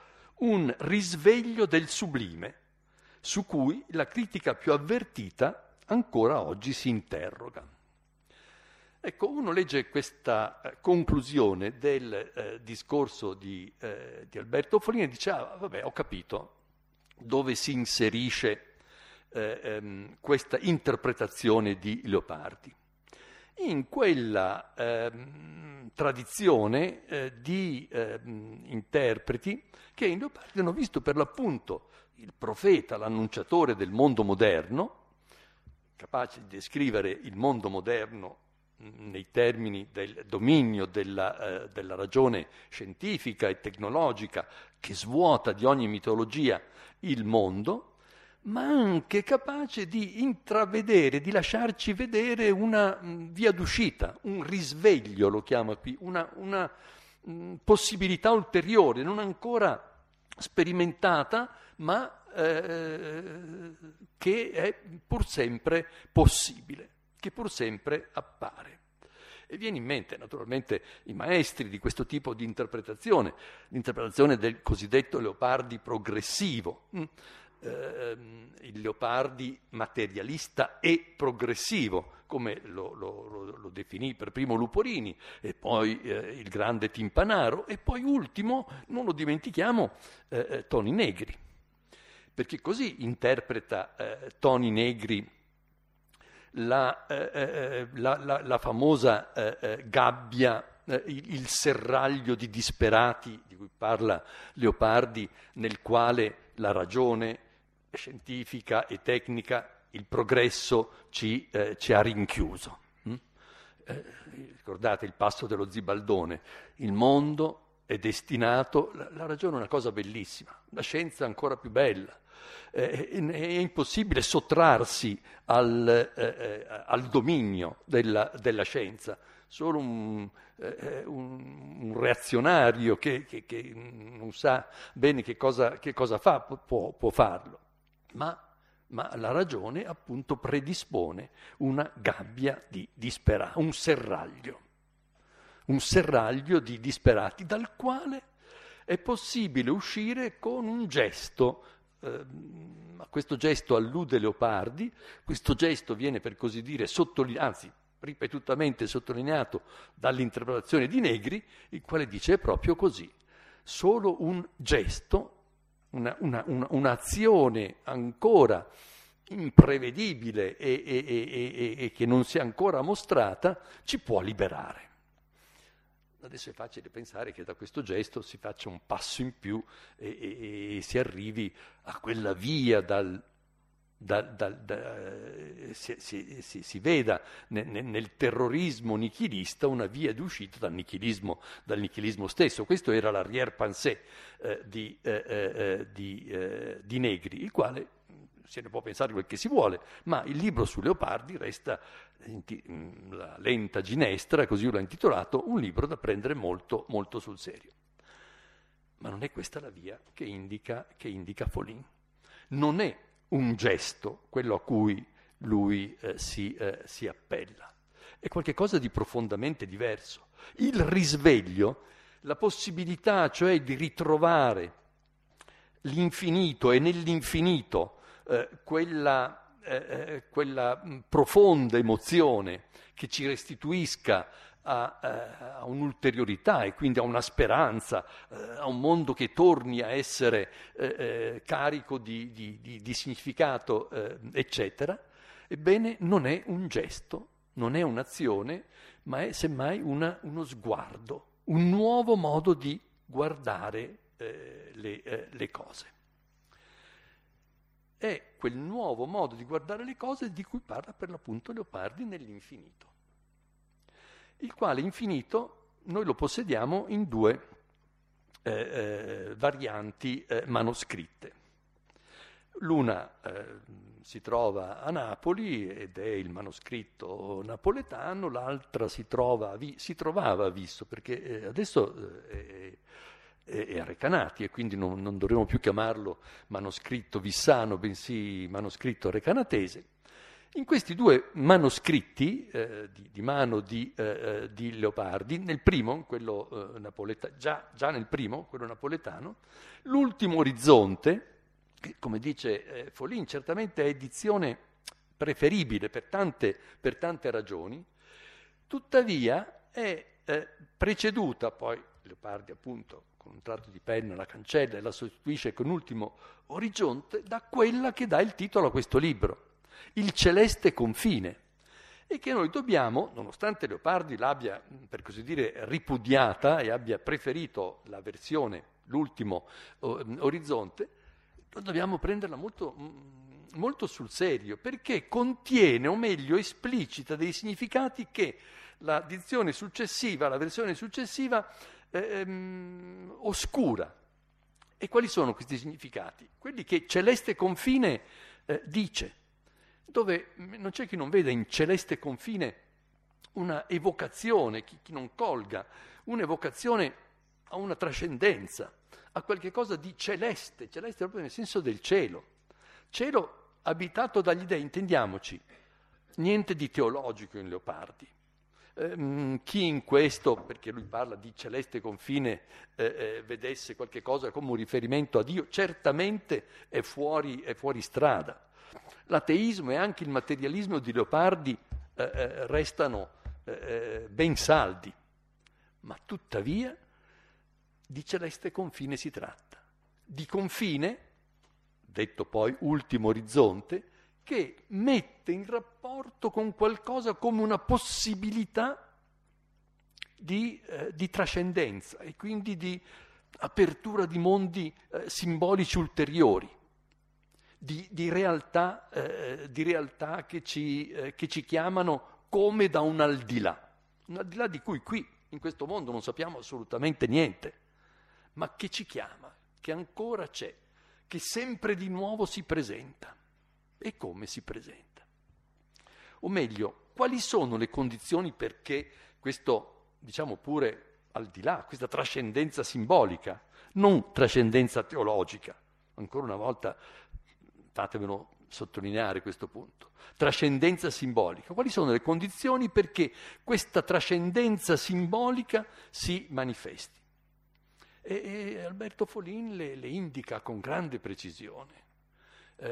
un risveglio del sublime, su cui la critica più avvertita ancora oggi si interroga. Ecco, uno legge questa eh, conclusione del eh, discorso di, eh, di Alberto Folin e dice, ah, vabbè, ho capito dove si inserisce Eh, ehm, questa interpretazione di Leopardi. In quella ehm, tradizione eh, di ehm, interpreti che in Leopardi hanno visto per l'appunto il profeta, l'annunciatore del mondo moderno, capace di descrivere il mondo moderno mh, nei termini del dominio della, eh, della ragione scientifica e tecnologica che svuota di ogni mitologia il mondo, ma anche capace di intravedere, di lasciarci vedere una mh, via d'uscita, un risveglio, lo chiama qui, una, una mh, possibilità ulteriore, non ancora sperimentata, ma eh, che è pur sempre possibile, che pur sempre appare. E viene in mente naturalmente i maestri di questo tipo di interpretazione, l'interpretazione del cosiddetto Leopardi progressivo, mh? Uh, il Leopardi materialista e progressivo, come lo, lo, lo, lo definì per primo Luporini, e poi eh, il grande Timpanaro, e poi ultimo, non lo dimentichiamo, eh, Toni Negri, perché così interpreta eh, Toni Negri la, eh, la, la, la famosa eh, gabbia, eh, il, il serraglio di disperati di cui parla Leopardi, nel quale la ragione scientifica e tecnica, il progresso ci, eh, ci ha rinchiuso. Mm? Eh, ricordate il passo dello Zibaldone, il mondo è destinato, la, la ragione è una cosa bellissima, la scienza è ancora più bella. Eh, è, è impossibile sottrarsi al, eh, al dominio della, della scienza. Solo un, eh, un, un reazionario che, che, che non sa bene che cosa, che cosa fa può, può farlo. Ma, ma la ragione appunto predispone una gabbia di disperati, un serraglio, un serraglio di disperati dal quale è possibile uscire con un gesto. Uh, a questo gesto allude Leopardi, questo gesto viene per così dire sottolineato, anzi ripetutamente sottolineato dall'interpretazione di Negri, il quale dice proprio così: solo un gesto, una, una, una, un'azione ancora imprevedibile e, e, e, e, e che non si è ancora mostrata ci può liberare. Adesso è facile pensare che da questo gesto si faccia un passo in più e, e, e si arrivi a quella via dal, dal, dal, dal si, si, si, si veda nel, nel terrorismo nichilista una via di uscita dal nichilismo, dal nichilismo stesso. Questo era l'arrière-pensée eh, di, eh, eh, di, eh, di Negri, il quale se ne può pensare quel che si vuole, ma il libro su Leopardi resta la lenta ginestra, così l'ho intitolato, un libro da prendere molto, molto sul serio. Ma non è questa la via che indica, che indica Follin. Non è un gesto quello a cui lui eh, si, eh, si appella. È qualcosa di profondamente diverso. Il risveglio, la possibilità cioè di ritrovare l'infinito e nell'infinito Eh, quella, eh, quella profonda emozione che ci restituisca a, eh, a un'ulteriorità e quindi a una speranza, eh, a un mondo che torni a essere eh, eh, carico di, di, di, di significato, eh, eccetera, ebbene non è un gesto, non è un'azione, ma è semmai una, uno sguardo, un nuovo modo di guardare eh, le, eh, le cose. È quel nuovo modo di guardare le cose di cui parla per l'appunto Leopardi nell'infinito, il quale infinito noi lo possediamo in due eh, eh, varianti eh, manoscritte. L'una eh, si trova a Napoli ed è il manoscritto napoletano, l'altra si, trova a Vi- si trovava a Visso, perché eh, adesso eh, è a Recanati e quindi non, non dovremo più chiamarlo manoscritto vissano, bensì manoscritto recanatese. In questi due manoscritti eh, di, di mano di, eh, di Leopardi, nel primo, quello eh, napoletano, già, già nel primo, quello napoletano, l'ultimo orizzonte, che come dice eh, Follin certamente è edizione preferibile per tante, per tante ragioni, tuttavia è eh, preceduta poi, Leopardi appunto con un tratto di penna la cancella e la sostituisce con ultimo orizzonte, da quella che dà il titolo a questo libro, Il celeste confine, e che noi dobbiamo, nonostante Leopardi l'abbia per così dire ripudiata e abbia preferito la versione, l'ultimo orizzonte, dobbiamo prenderla molto, molto sul serio, perché contiene, o meglio esplicita, dei significati che la dizione successiva, la versione successiva Ehm, oscura. E quali sono questi significati? Quelli che Celeste Confine eh, dice, dove non c'è chi non veda in Celeste Confine una evocazione, chi, chi non colga, un'evocazione a una trascendenza, a qualche cosa di celeste, celeste proprio nel senso del cielo, cielo abitato dagli dei, intendiamoci, niente di teologico in Leopardi. Chi in questo, perché lui parla di celeste confine, eh, eh, vedesse qualche cosa come un riferimento a Dio, certamente è fuori, è fuori strada. L'ateismo e anche il materialismo di Leopardi eh, eh, restano eh, ben saldi, ma tuttavia di celeste confine si tratta. Di confine, detto poi ultimo orizzonte, che mette in rapporto con qualcosa come una possibilità di, eh, di trascendenza e quindi di apertura di mondi eh, simbolici ulteriori, di, di, realtà, eh, di realtà che ci, eh, che ci chiamano come da un al di là, un al di là di cui qui in questo mondo non sappiamo assolutamente niente. ma che ci chiama, che ancora c'è, che sempre di nuovo si presenta. E come si presenta? O meglio, quali sono le condizioni perché questo, diciamo pure al di là, questa trascendenza simbolica, non trascendenza teologica, ancora una volta fatemelo sottolineare questo punto, trascendenza simbolica, quali sono le condizioni perché questa trascendenza simbolica si manifesti? E, e Alberto Folin le, le indica con grande precisione, eh,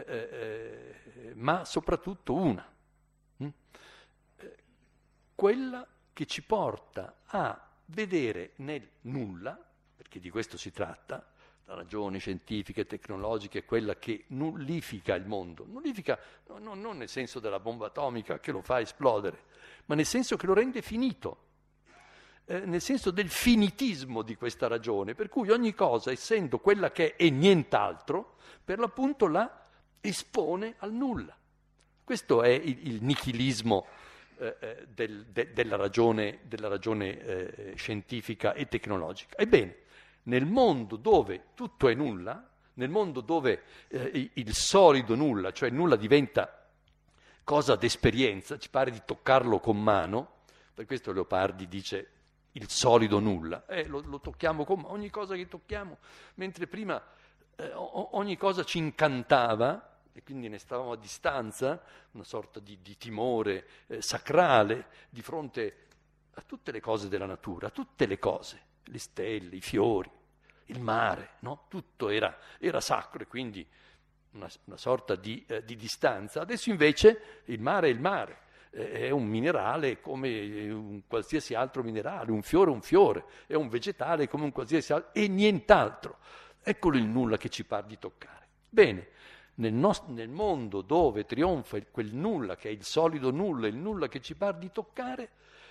eh, ma soprattutto una, hm? eh, quella che ci porta a vedere nel nulla, perché di questo si tratta, la ragione scientifica e tecnologica è quella che nullifica il mondo, nullifica no, no, non nel senso della bomba atomica che lo fa esplodere, ma nel senso che lo rende finito, eh, nel senso del finitismo di questa ragione, per cui ogni cosa, essendo quella che è e nient'altro, per l'appunto la espone al nulla. Questo è il, il nichilismo eh, del, de, della ragione, della ragione eh, scientifica e tecnologica. Ebbene, nel mondo dove tutto è nulla, nel mondo dove eh, il solido nulla, cioè nulla diventa cosa d'esperienza, ci pare di toccarlo con mano, per questo Leopardi dice il solido nulla, eh, lo, lo tocchiamo con mano, ogni cosa che tocchiamo, mentre prima eh, ogni cosa ci incantava, e quindi ne stavamo a distanza, una sorta di, di timore eh, sacrale di fronte a tutte le cose della natura, a tutte le cose, le stelle, i fiori, il mare, no? Tutto era, era sacro e quindi una, una sorta di, eh, di distanza. Adesso invece il mare è il mare, eh, è un minerale come un qualsiasi altro minerale, un fiore è un fiore, è un vegetale come un qualsiasi altro e nient'altro. Eccolo il nulla che ci par di toccare. Bene, nel, nostro, nel mondo dove trionfa il, quel nulla che è il solido nulla, il nulla che ci par di toccare,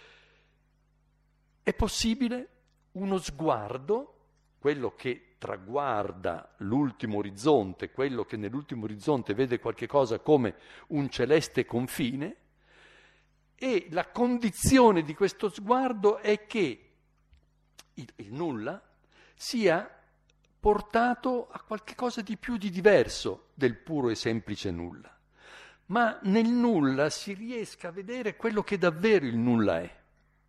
è possibile uno sguardo, quello che traguarda l'ultimo orizzonte, quello che nell'ultimo orizzonte vede qualche cosa come un celeste confine, e la condizione di questo sguardo è che il, il nulla sia portato a qualche cosa di più di diverso del puro e semplice nulla, ma nel nulla si riesca a vedere quello che davvero il nulla è,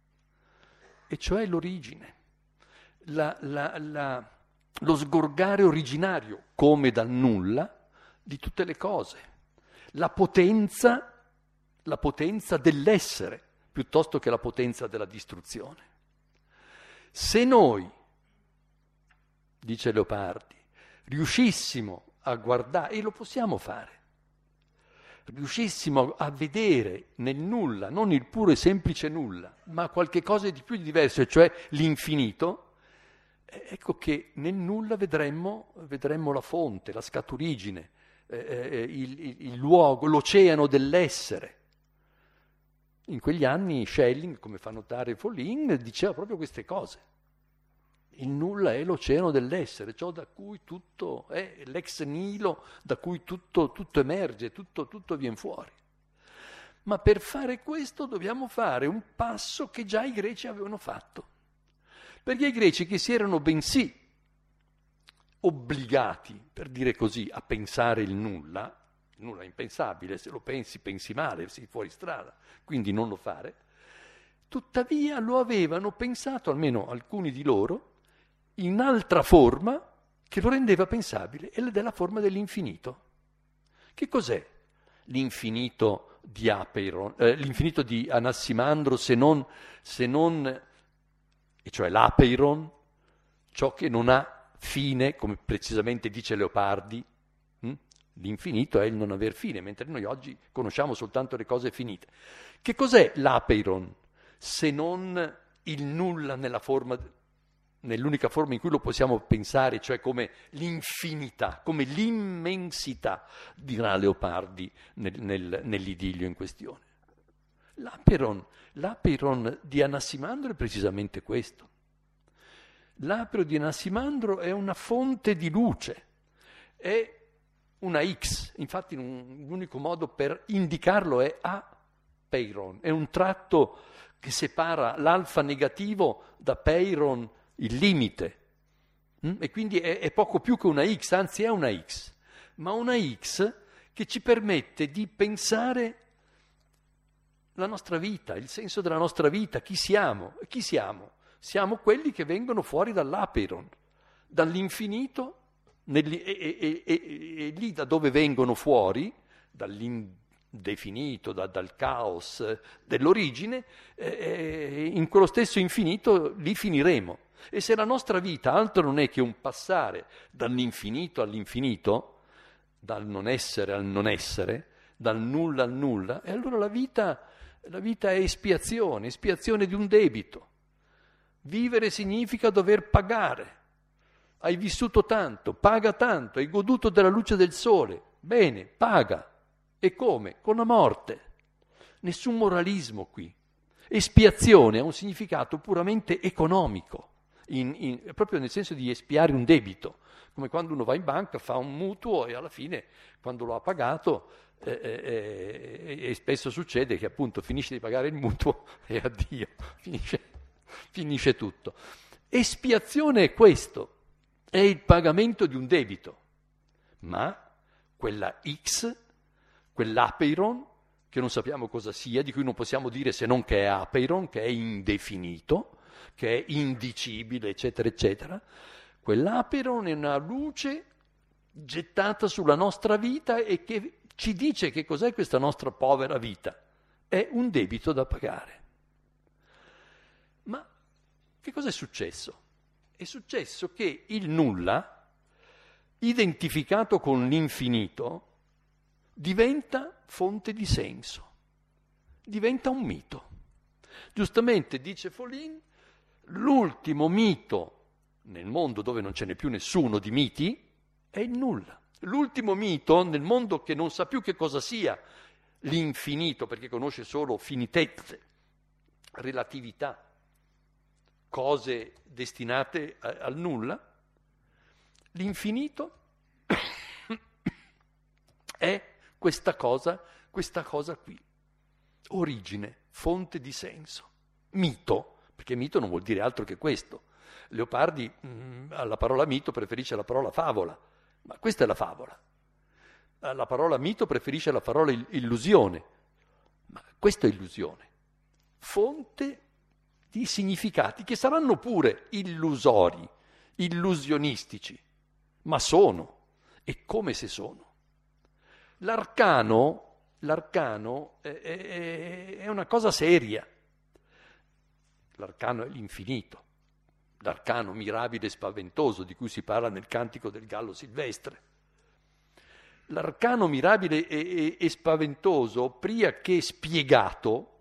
e cioè l'origine. La, la, la, lo sgorgare originario, come dal nulla, di tutte le cose, la potenza, la potenza dell'essere, piuttosto che la potenza della distruzione. Se noi, dice Leopardi, riuscissimo a guardare, e lo possiamo fare, riuscissimo a vedere nel nulla, non il puro e semplice nulla, ma qualche cosa di più diverso, cioè l'infinito, ecco che nel nulla vedremmo, vedremmo la fonte, la scaturigine, eh, il, il, il luogo, l'oceano dell'essere. In quegli anni Schelling, come fa notare Folin, diceva proprio queste cose. Il nulla è l'oceano dell'essere, ciò da cui tutto è, l'ex nihilo, da cui tutto, tutto emerge, tutto, tutto viene fuori. Ma per fare questo dobbiamo fare un passo che già i greci avevano fatto. Perché i greci, che si erano bensì obbligati, per dire così, a pensare il nulla, il nulla è impensabile, se lo pensi, pensi male, sei fuori strada, quindi non lo fare, tuttavia lo avevano pensato, almeno alcuni di loro, in altra forma che lo rendeva pensabile, ed è la forma dell'infinito. Che cos'è l'infinito di Apeiron, eh, l'infinito di Anassimandro, se non, se non, e cioè l'Apeiron, ciò che non ha fine, come precisamente dice Leopardi, hm? L'infinito è il non aver fine, mentre noi oggi conosciamo soltanto le cose finite. Che cos'è l'Apeiron, se non il nulla nella forma, nell'unica forma in cui lo possiamo pensare, cioè come l'infinità, come l'immensità, dirà Leopardi nel, nel, nell'idillio in questione. L'Apeiron, l'Apeiron di Anassimandro è precisamente questo. L'Apeiron di Anassimandro è una fonte di luce, è una X, infatti un, l'unico modo per indicarlo è apeiron, è un tratto che separa l'alfa negativo da peiron, il limite. Mm? E quindi è, è poco più che una X, anzi è una X, ma una X che ci permette di pensare la nostra vita, il senso della nostra vita, chi siamo. E chi siamo? Siamo quelli che vengono fuori dall'Apeiron, dall'infinito, negli, e, e, e, e, e lì da dove vengono fuori, dall'indefinito, da, dal caos dell'origine, eh, in quello stesso infinito lì finiremo. E se la nostra vita altro non è che un passare dall'infinito all'infinito, dal non essere al non essere, dal nulla al nulla, e allora la vita, la vita è espiazione, espiazione di un debito. Vivere significa dover pagare. Hai vissuto tanto, paga tanto, hai goduto della luce del sole, bene, paga. E come? Con la morte. Nessun moralismo qui. Espiazione ha un significato puramente economico, in, in, proprio nel senso di espiare un debito, come quando uno va in banca, fa un mutuo e alla fine, quando lo ha pagato, eh, eh, e spesso succede che appunto finisce di pagare il mutuo e addio, finisce, finisce tutto. Espiazione è questo, è il pagamento di un debito, ma quella X, quell'Apeiron, che non sappiamo cosa sia, di cui non possiamo dire se non che è Apeiron, che è indefinito, che è indicibile, eccetera, eccetera, quell'Apeiron è una luce gettata sulla nostra vita e che ci dice che cos'è questa nostra povera vita. È un debito da pagare. Ma che cosa è successo? È successo che il nulla, identificato con l'infinito, diventa fonte di senso, diventa un mito. Giustamente dice Follin, l'ultimo mito nel mondo dove non ce n'è più nessuno di miti è il nulla. L'ultimo mito nel mondo che non sa più che cosa sia l'infinito, perché conosce solo finitezze, relatività, cose destinate a, al nulla, l'infinito è questa cosa, questa cosa qui. Origine, fonte di senso. Mito, perché mito non vuol dire altro che questo. Leopardi mh, alla parola mito preferisce la parola favola, ma questa è la favola. Alla parola mito preferisce la parola illusione, ma questa è illusione. Fonte di significati che saranno pure illusori, illusionistici, ma sono, e come se sono. L'arcano, l'arcano è, è, è una cosa seria. L'arcano è l'infinito, l'arcano mirabile e spaventoso di cui si parla nel cantico del gallo silvestre. L'arcano mirabile e, e, e spaventoso, prima che spiegato,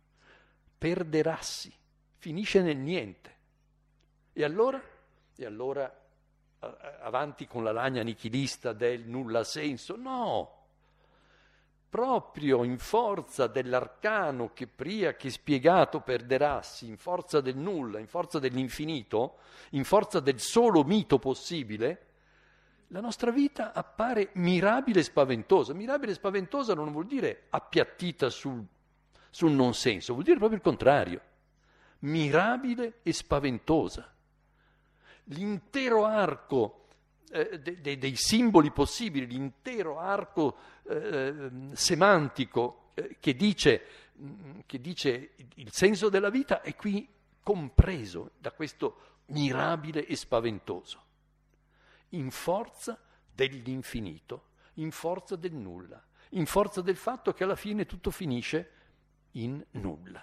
perderassi, finisce nel niente. E allora? E allora avanti con la lagna nichilista del nulla senso? No! Proprio in forza dell'arcano che prima che spiegato perderassi, in forza del nulla, in forza dell'infinito, in forza del solo mito possibile, la nostra vita appare mirabile e spaventosa. Mirabile e spaventosa non vuol dire appiattita sul, sul non senso, vuol dire proprio il contrario. Mirabile e spaventosa. L'intero arco eh, de, de, dei simboli possibili, l'intero arco eh, semantico eh, che dice, che dice il senso della vita è qui compreso da questo mirabile e spaventoso, in forza dell'infinito, in forza del nulla, in forza del fatto che alla fine tutto finisce in nulla.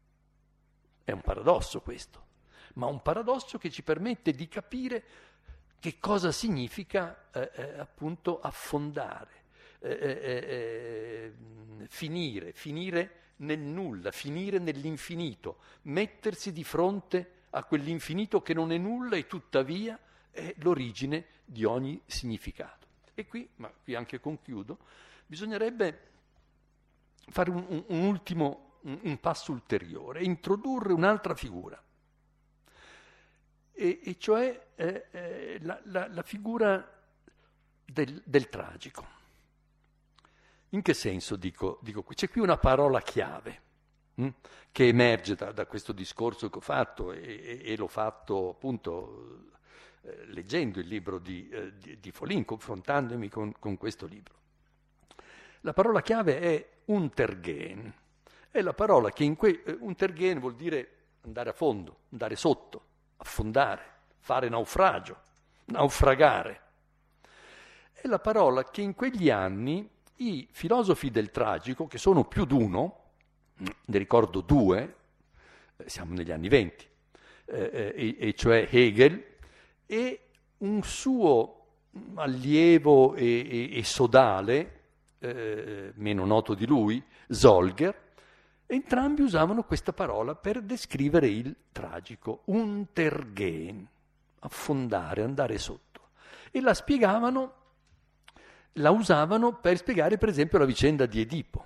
È un paradosso questo, ma un paradosso che ci permette di capire che cosa significa eh, eh, appunto affondare, eh, eh, eh, finire, finire nel nulla, finire nell'infinito, mettersi di fronte a quell'infinito che non è nulla e tuttavia è l'origine di ogni significato. E qui, ma qui anche concludo, bisognerebbe fare un, un, un ultimo, un, un passo ulteriore, introdurre un'altra figura. E, e cioè eh, eh, la, la, la figura del, del tragico. In che senso dico, dico qui? C'è qui una parola chiave hm, che emerge da, da questo discorso che ho fatto e, e, e l'ho fatto appunto eh, leggendo il libro di, eh, di, di Follin, confrontandomi con, con questo libro. La parola chiave è untergehen, è la parola che in que- eh, untergehen vuol dire andare a fondo, andare sotto, affondare, fare naufragio, naufragare. È la parola che in quegli anni i filosofi del tragico, che sono più d'uno, ne ricordo due, eh, siamo negli anni venti, eh, e, e cioè Hegel e un suo allievo e, e, e sodale, eh, meno noto di lui, Solger, entrambi usavano questa parola per descrivere il tragico, untergehen, affondare, andare sotto. E la spiegavano, la usavano per spiegare per esempio la vicenda di Edipo.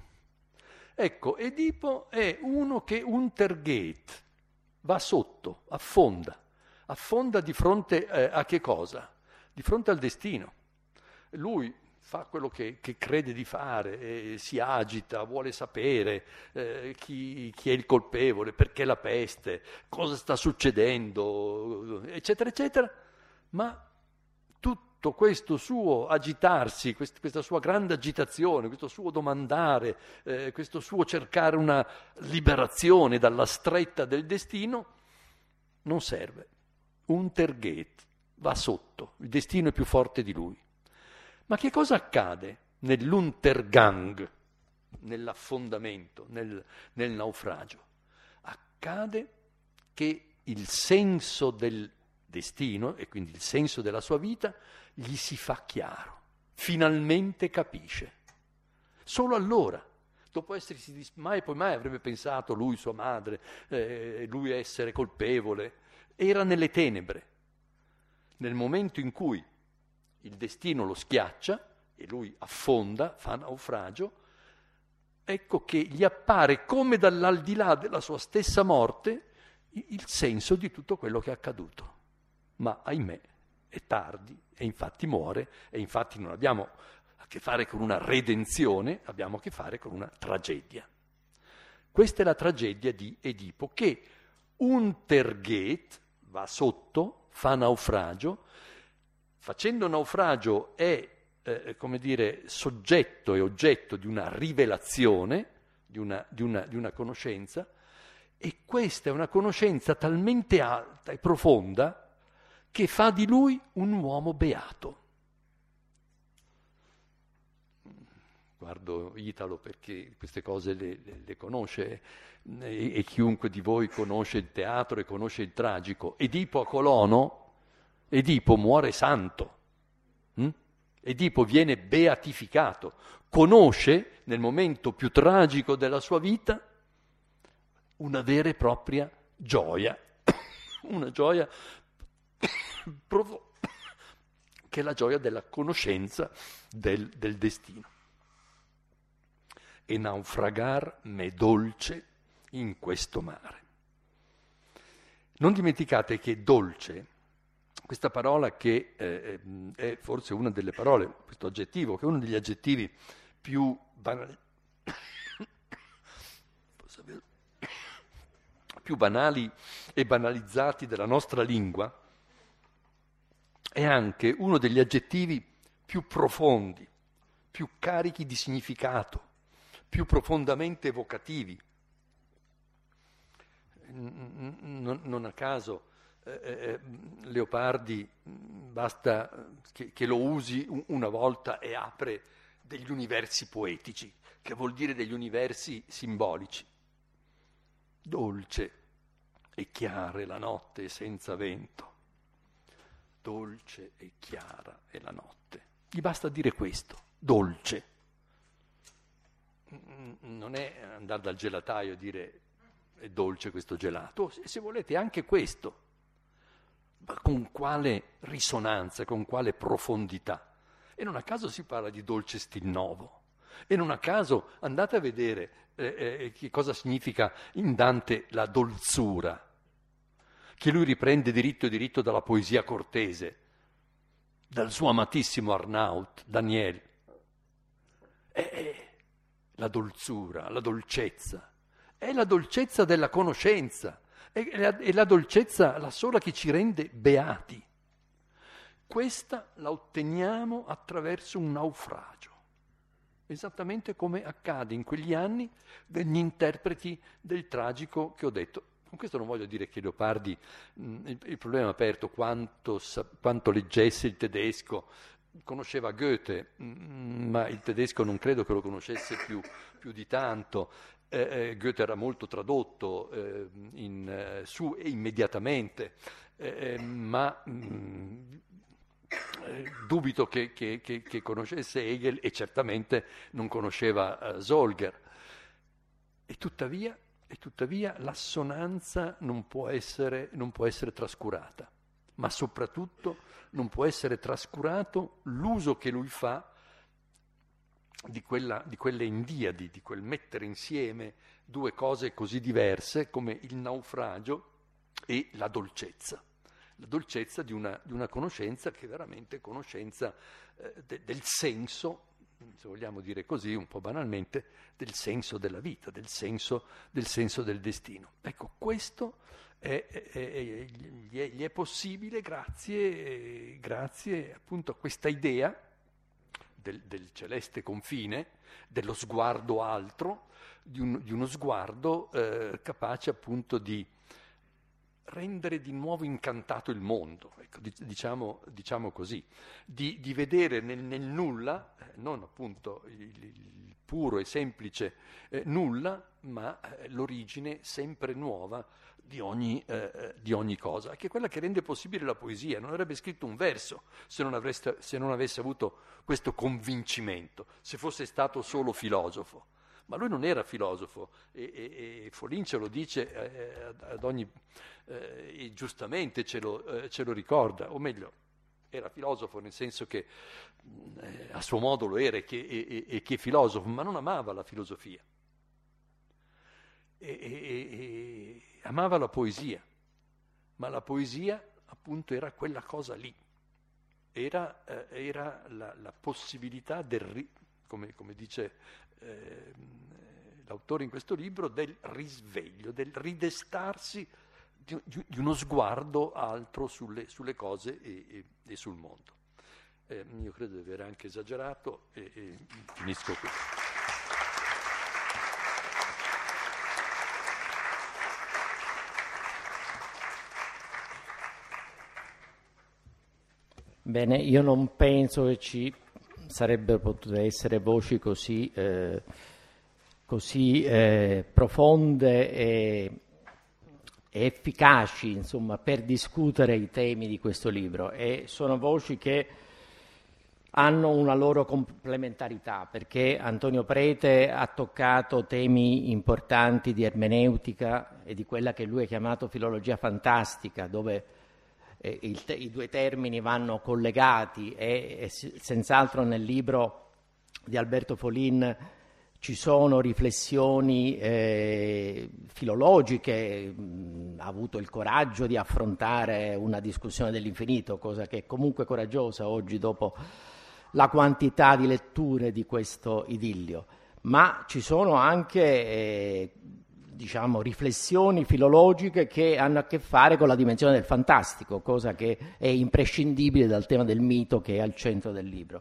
Ecco, Edipo è uno che untergeht, va sotto, affonda. Affonda di fronte eh, a che cosa? Di fronte al destino. Lui fa quello che, che crede di fare, eh, si agita, vuole sapere eh, chi, chi è il colpevole, perché la peste, cosa sta succedendo, eccetera, eccetera, ma tutto questo suo agitarsi, quest- questa sua grande agitazione, questo suo domandare, eh, questo suo cercare una liberazione dalla stretta del destino, non serve. Untergeht, va sotto, il destino è più forte di lui. Ma che cosa accade nell'untergang, nell'affondamento, nel, nel naufragio? Accade che il senso del destino, e quindi il senso della sua vita, gli si fa chiaro, finalmente capisce. Solo allora, dopo essersi dis- mai poi mai avrebbe pensato lui, sua madre, eh, lui essere colpevole, era nelle tenebre. Nel momento in cui il destino lo schiaccia e lui affonda, fa naufragio, ecco che gli appare come dall'aldilà della sua stessa morte il senso di tutto quello che è accaduto. Ma ahimè è tardi e infatti muore e infatti non abbiamo a che fare con una redenzione, abbiamo a che fare con una tragedia. Questa è la tragedia di Edipo che untergeht, va sotto, fa naufragio. Facendo naufragio è, eh, come dire, soggetto e oggetto di una rivelazione, di una, di, una, di una conoscenza, e questa è una conoscenza talmente alta e profonda che fa di lui un uomo beato. Guardo Italo perché queste cose le, le, le conosce e, e chiunque di voi conosce il teatro e conosce il tragico. Edipo a Colono, Edipo muore santo, hm? Edipo viene beatificato, conosce nel momento più tragico della sua vita una vera e propria gioia, una gioia che è la gioia della conoscenza del, del destino. E naufragar m'è dolce in questo mare. Non dimenticate che dolce, questa parola che eh, è forse una delle parole, questo aggettivo, che è uno degli aggettivi più banali, più banali e banalizzati della nostra lingua, è anche uno degli aggettivi più profondi, più carichi di significato, più profondamente evocativi. Non, non a caso eh, Leopardi basta che, che lo usi una volta e apre degli universi poetici, che vuol dire degli universi simbolici. Dolce e chiara è la notte senza vento, dolce e chiara è la notte. Gli basta dire questo, dolce. Non è andare dal gelataio e dire è dolce questo gelato, se volete anche questo, ma con quale risonanza, con quale profondità. E non a caso si parla di dolce stinnovo, e non a caso andate a vedere eh, eh, che cosa significa in Dante la dolzura, che lui riprende diritto e diritto dalla poesia cortese, dal suo amatissimo Arnaut, Daniel. È la dolzura, la dolcezza, è la dolcezza della conoscenza, è la, è la dolcezza la sola che ci rende beati. questa la otteniamo attraverso un naufragio, esattamente come accade in quegli anni degli interpreti del tragico che ho detto. Con questo non voglio dire che Leopardi, mh, il, il problema è aperto, quanto, quanto leggesse il tedesco, conosceva Goethe, mh, ma il tedesco non credo che lo conoscesse più, più di tanto. Eh, eh, Goethe era molto tradotto eh, in, eh, su e immediatamente, eh, ma mh, eh, dubito che, che, che, che conoscesse Hegel e certamente non conosceva eh, Solger. E tuttavia, e tuttavia l'assonanza non può essere, non può essere trascurata, ma soprattutto non può essere trascurato l'uso che lui fa di, quella, di quelle indiadi, di quel mettere insieme due cose così diverse come il naufragio e la dolcezza. La dolcezza di una, di una conoscenza che è veramente conoscenza eh, de, del senso, se vogliamo dire così, un po' banalmente, del senso della vita, del senso del, senso del destino. Ecco, questo è, è, è, gli, è, gli è possibile grazie, grazie appunto a questa idea del, del celeste confine, dello sguardo altro, di, un, di uno sguardo eh, capace appunto di rendere di nuovo incantato il mondo, ecco, diciamo, diciamo così, di, di vedere nel, nel nulla, eh, non appunto il, il puro e semplice eh, nulla, ma eh, l'origine sempre nuova di ogni, eh, di ogni cosa, che è quella che rende possibile la poesia. Non avrebbe scritto un verso se non, avreste, se non avesse avuto questo convincimento, se fosse stato solo filosofo. Ma lui non era filosofo e, e, e Follin ce lo dice eh, ad, ad ogni eh, e giustamente ce lo, eh, ce lo ricorda, o meglio, era filosofo nel senso che eh, a suo modo lo era e che, e, e che filosofo, ma non amava la filosofia, e, e, e, amava la poesia, ma la poesia appunto era quella cosa lì, era, eh, era la, la possibilità del, ri, come, come dice Eh, l'autore in questo libro, del risveglio, del ridestarsi di, di uno sguardo altro sulle, sulle cose e, e, e sul mondo. Eh, io credo di aver anche esagerato e, e finisco qui. Bene, io non penso che ci sarebbero potute essere voci così, eh, così eh, profonde e, e efficaci, insomma, per discutere i temi di questo libro, e sono voci che hanno una loro complementarità, perché Antonio Prete ha toccato temi importanti di ermeneutica e di quella che lui ha chiamato filologia fantastica, dove eh, il te- i due termini vanno collegati, e, e senz'altro nel libro di Alberto Follin ci sono riflessioni eh, filologiche. Mh, ha avuto il coraggio di affrontare una discussione dell'infinito, cosa che è comunque coraggiosa oggi dopo la quantità di letture di questo idillio, ma ci sono anche eh, diciamo riflessioni filologiche che hanno a che fare con la dimensione del fantastico, cosa che è imprescindibile dal tema del mito che è al centro del libro.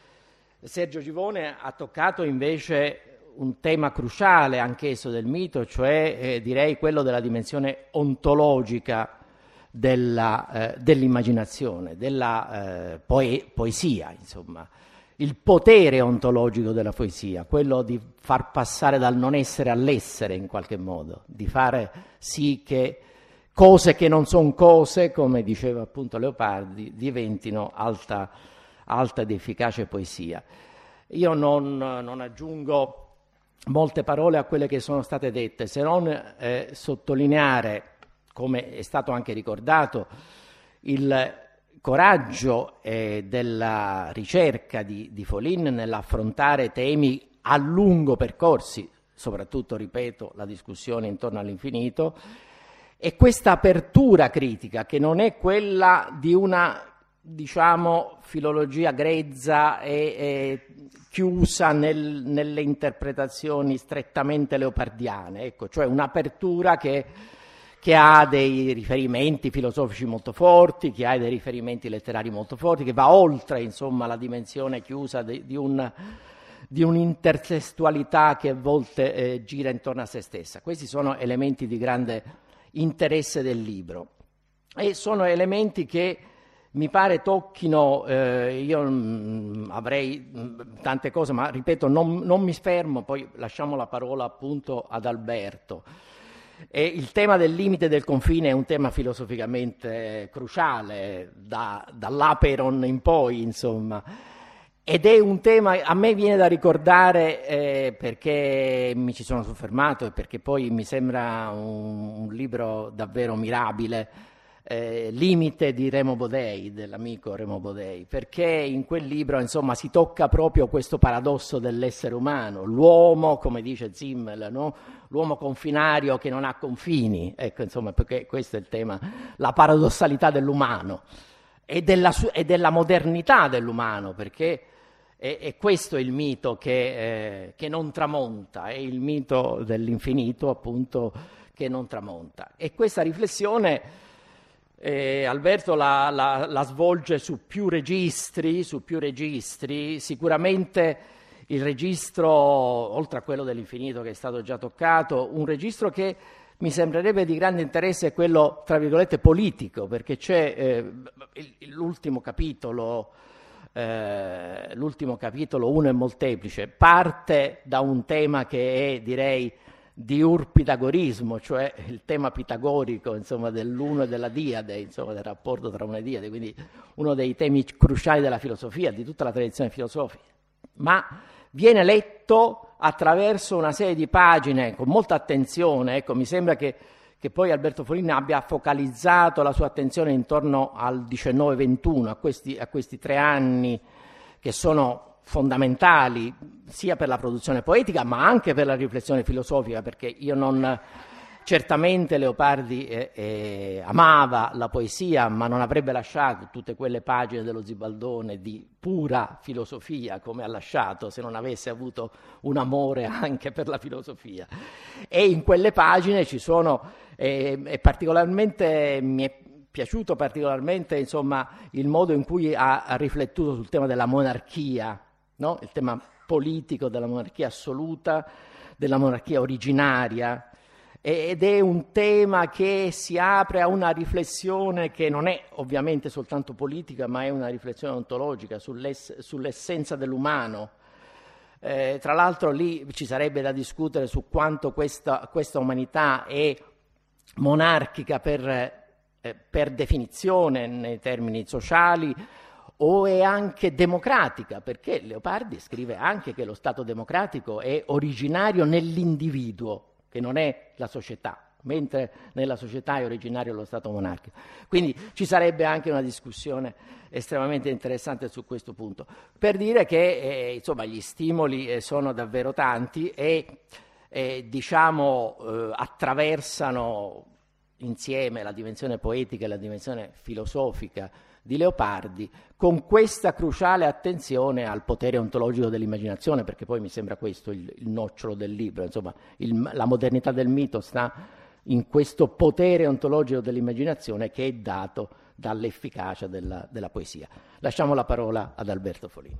Sergio Givone ha toccato invece un tema cruciale anch'esso del mito, cioè eh, direi quello della dimensione ontologica della, eh, dell'immaginazione, della eh, poe- poesia, insomma, il potere ontologico della poesia, quello di far passare dal non essere all'essere in qualche modo, di fare sì che cose che non sono cose, come diceva appunto Leopardi, diventino alta, alta ed efficace poesia. Io non, non aggiungo molte parole a quelle che sono state dette, se non eh, sottolineare, come è stato anche ricordato, il coraggio eh, della ricerca di, di Follin nell'affrontare temi a lungo percorsi, soprattutto, ripeto, la discussione intorno all'infinito, e questa apertura critica che non è quella di una, diciamo, filologia grezza e, e chiusa nel, nelle interpretazioni strettamente leopardiane, ecco, cioè un'apertura che che ha dei riferimenti filosofici molto forti, che ha dei riferimenti letterari molto forti, che va oltre, insomma, la dimensione chiusa di, di, un, di un'intertestualità che a volte eh, gira intorno a se stessa. Questi sono elementi di grande interesse del libro e sono elementi che mi pare tocchino, eh, io mh, avrei mh, tante cose, ma ripeto, non, non mi fermo, poi lasciamo la parola appunto ad Alberto. E il tema del limite del confine è un tema filosoficamente cruciale, da, dall'Aperon in poi, insomma, ed è un tema, a me viene da ricordare, eh, perché mi ci sono soffermato e perché poi mi sembra un, un libro davvero mirabile, eh, Limite di Remo Bodei, dell'amico Remo Bodei, perché in quel libro, insomma, si tocca proprio questo paradosso dell'essere umano, l'uomo, come dice Zimmel, no? L'uomo confinario che non ha confini, ecco, insomma, perché questo è il tema, la paradossalità dell'umano e della, su- e della modernità dell'umano, perché è, è questo il mito che, eh, che non tramonta, è il mito dell'infinito, appunto, che non tramonta. E questa riflessione Eh, Alberto la, la, la svolge su più registri, su più registri, sicuramente il registro, oltre a quello dell'infinito che è stato già toccato, un registro che mi sembrerebbe di grande interesse è quello, tra virgolette, politico, perché c'è eh, l'ultimo capitolo, eh, l'ultimo capitolo, uno è molteplice, parte da un tema che è, direi, di urpitagorismo, cioè il tema pitagorico, insomma, dell'uno e della diade, insomma, del rapporto tra una e diade, quindi uno dei temi cruciali della filosofia, di tutta la tradizione filosofica, ma viene letto attraverso una serie di pagine con molta attenzione. Ecco, mi sembra che, che poi Alberto Folin abbia focalizzato la sua attenzione intorno al diciannove ventuno, a questi, a questi tre anni che sono fondamentali sia per la produzione poetica ma anche per la riflessione filosofica, perché io non, certamente Leopardi eh, eh, amava la poesia, ma non avrebbe lasciato tutte quelle pagine dello Zibaldone di pura filosofia come ha lasciato se non avesse avuto un amore anche per la filosofia. E in quelle pagine ci sono, eh, e particolarmente mi è piaciuto particolarmente, insomma, il modo in cui ha, ha riflettuto sul tema della monarchia, no? Il tema politico della monarchia assoluta, della monarchia originaria, ed è un tema che si apre a una riflessione che non è ovviamente soltanto politica, ma è una riflessione ontologica sull'ess- sull'essenza dell'umano. Eh, tra l'altro lì ci sarebbe da discutere su quanto questa, questa umanità è monarchica per, eh, per definizione nei termini sociali, o è anche democratica, perché Leopardi scrive anche che lo Stato democratico è originario nell'individuo, che non è la società, mentre nella società è originario lo Stato monarchico. Quindi ci sarebbe anche una discussione estremamente interessante su questo punto, per dire che eh, insomma, gli stimoli eh, sono davvero tanti e eh, diciamo eh, attraversano insieme la dimensione poetica e la dimensione filosofica di Leopardi, con questa cruciale attenzione al potere ontologico dell'immaginazione, perché poi mi sembra questo il, il nocciolo del libro, insomma, il, la modernità del mito sta in questo potere ontologico dell'immaginazione che è dato dall'efficacia della, della poesia. Lasciamo la parola ad Alberto Folin.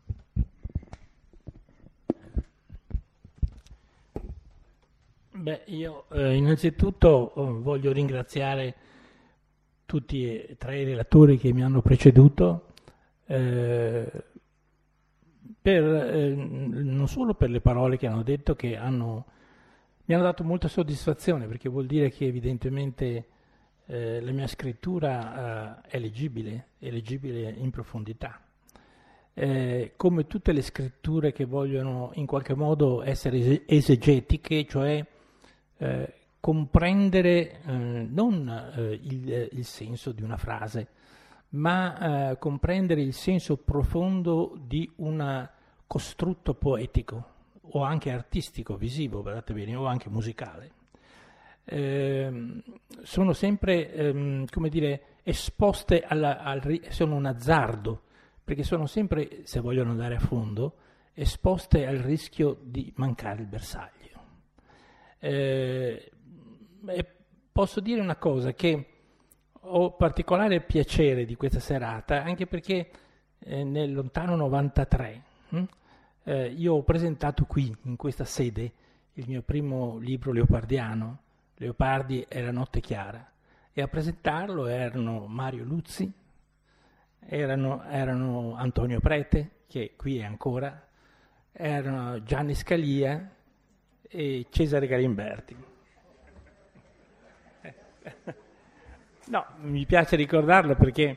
Beh, io eh, innanzitutto eh, voglio ringraziare tutti e tre i relatori che mi hanno preceduto, eh, per, eh, non solo per le parole che hanno detto, che hanno, mi hanno dato molta soddisfazione, perché vuol dire che evidentemente eh, la mia scrittura eh, è leggibile, è leggibile in profondità. Eh, come tutte le scritture che vogliono in qualche modo essere esegetiche, cioè eh, comprendere eh, non eh, il, il senso di una frase, ma eh, comprendere il senso profondo di un costrutto poetico o anche artistico, visivo, guardate bene, o anche musicale. Eh, sono sempre, ehm, come dire, esposte alla, al, sono un azzardo, perché sono sempre, se vogliono andare a fondo, esposte al rischio di mancare il bersaglio. Eh, posso dire una cosa, che ho particolare piacere di questa serata, anche perché eh, nel lontano novantatré hm, eh, io ho presentato qui, in questa sede, il mio primo libro leopardiano, Leopardi e la notte chiara, e a presentarlo erano Mario Luzzi, erano, erano Antonio Prete, che qui è ancora, erano Gianni Scalia e Cesare Galimberti. No, mi piace ricordarlo perché,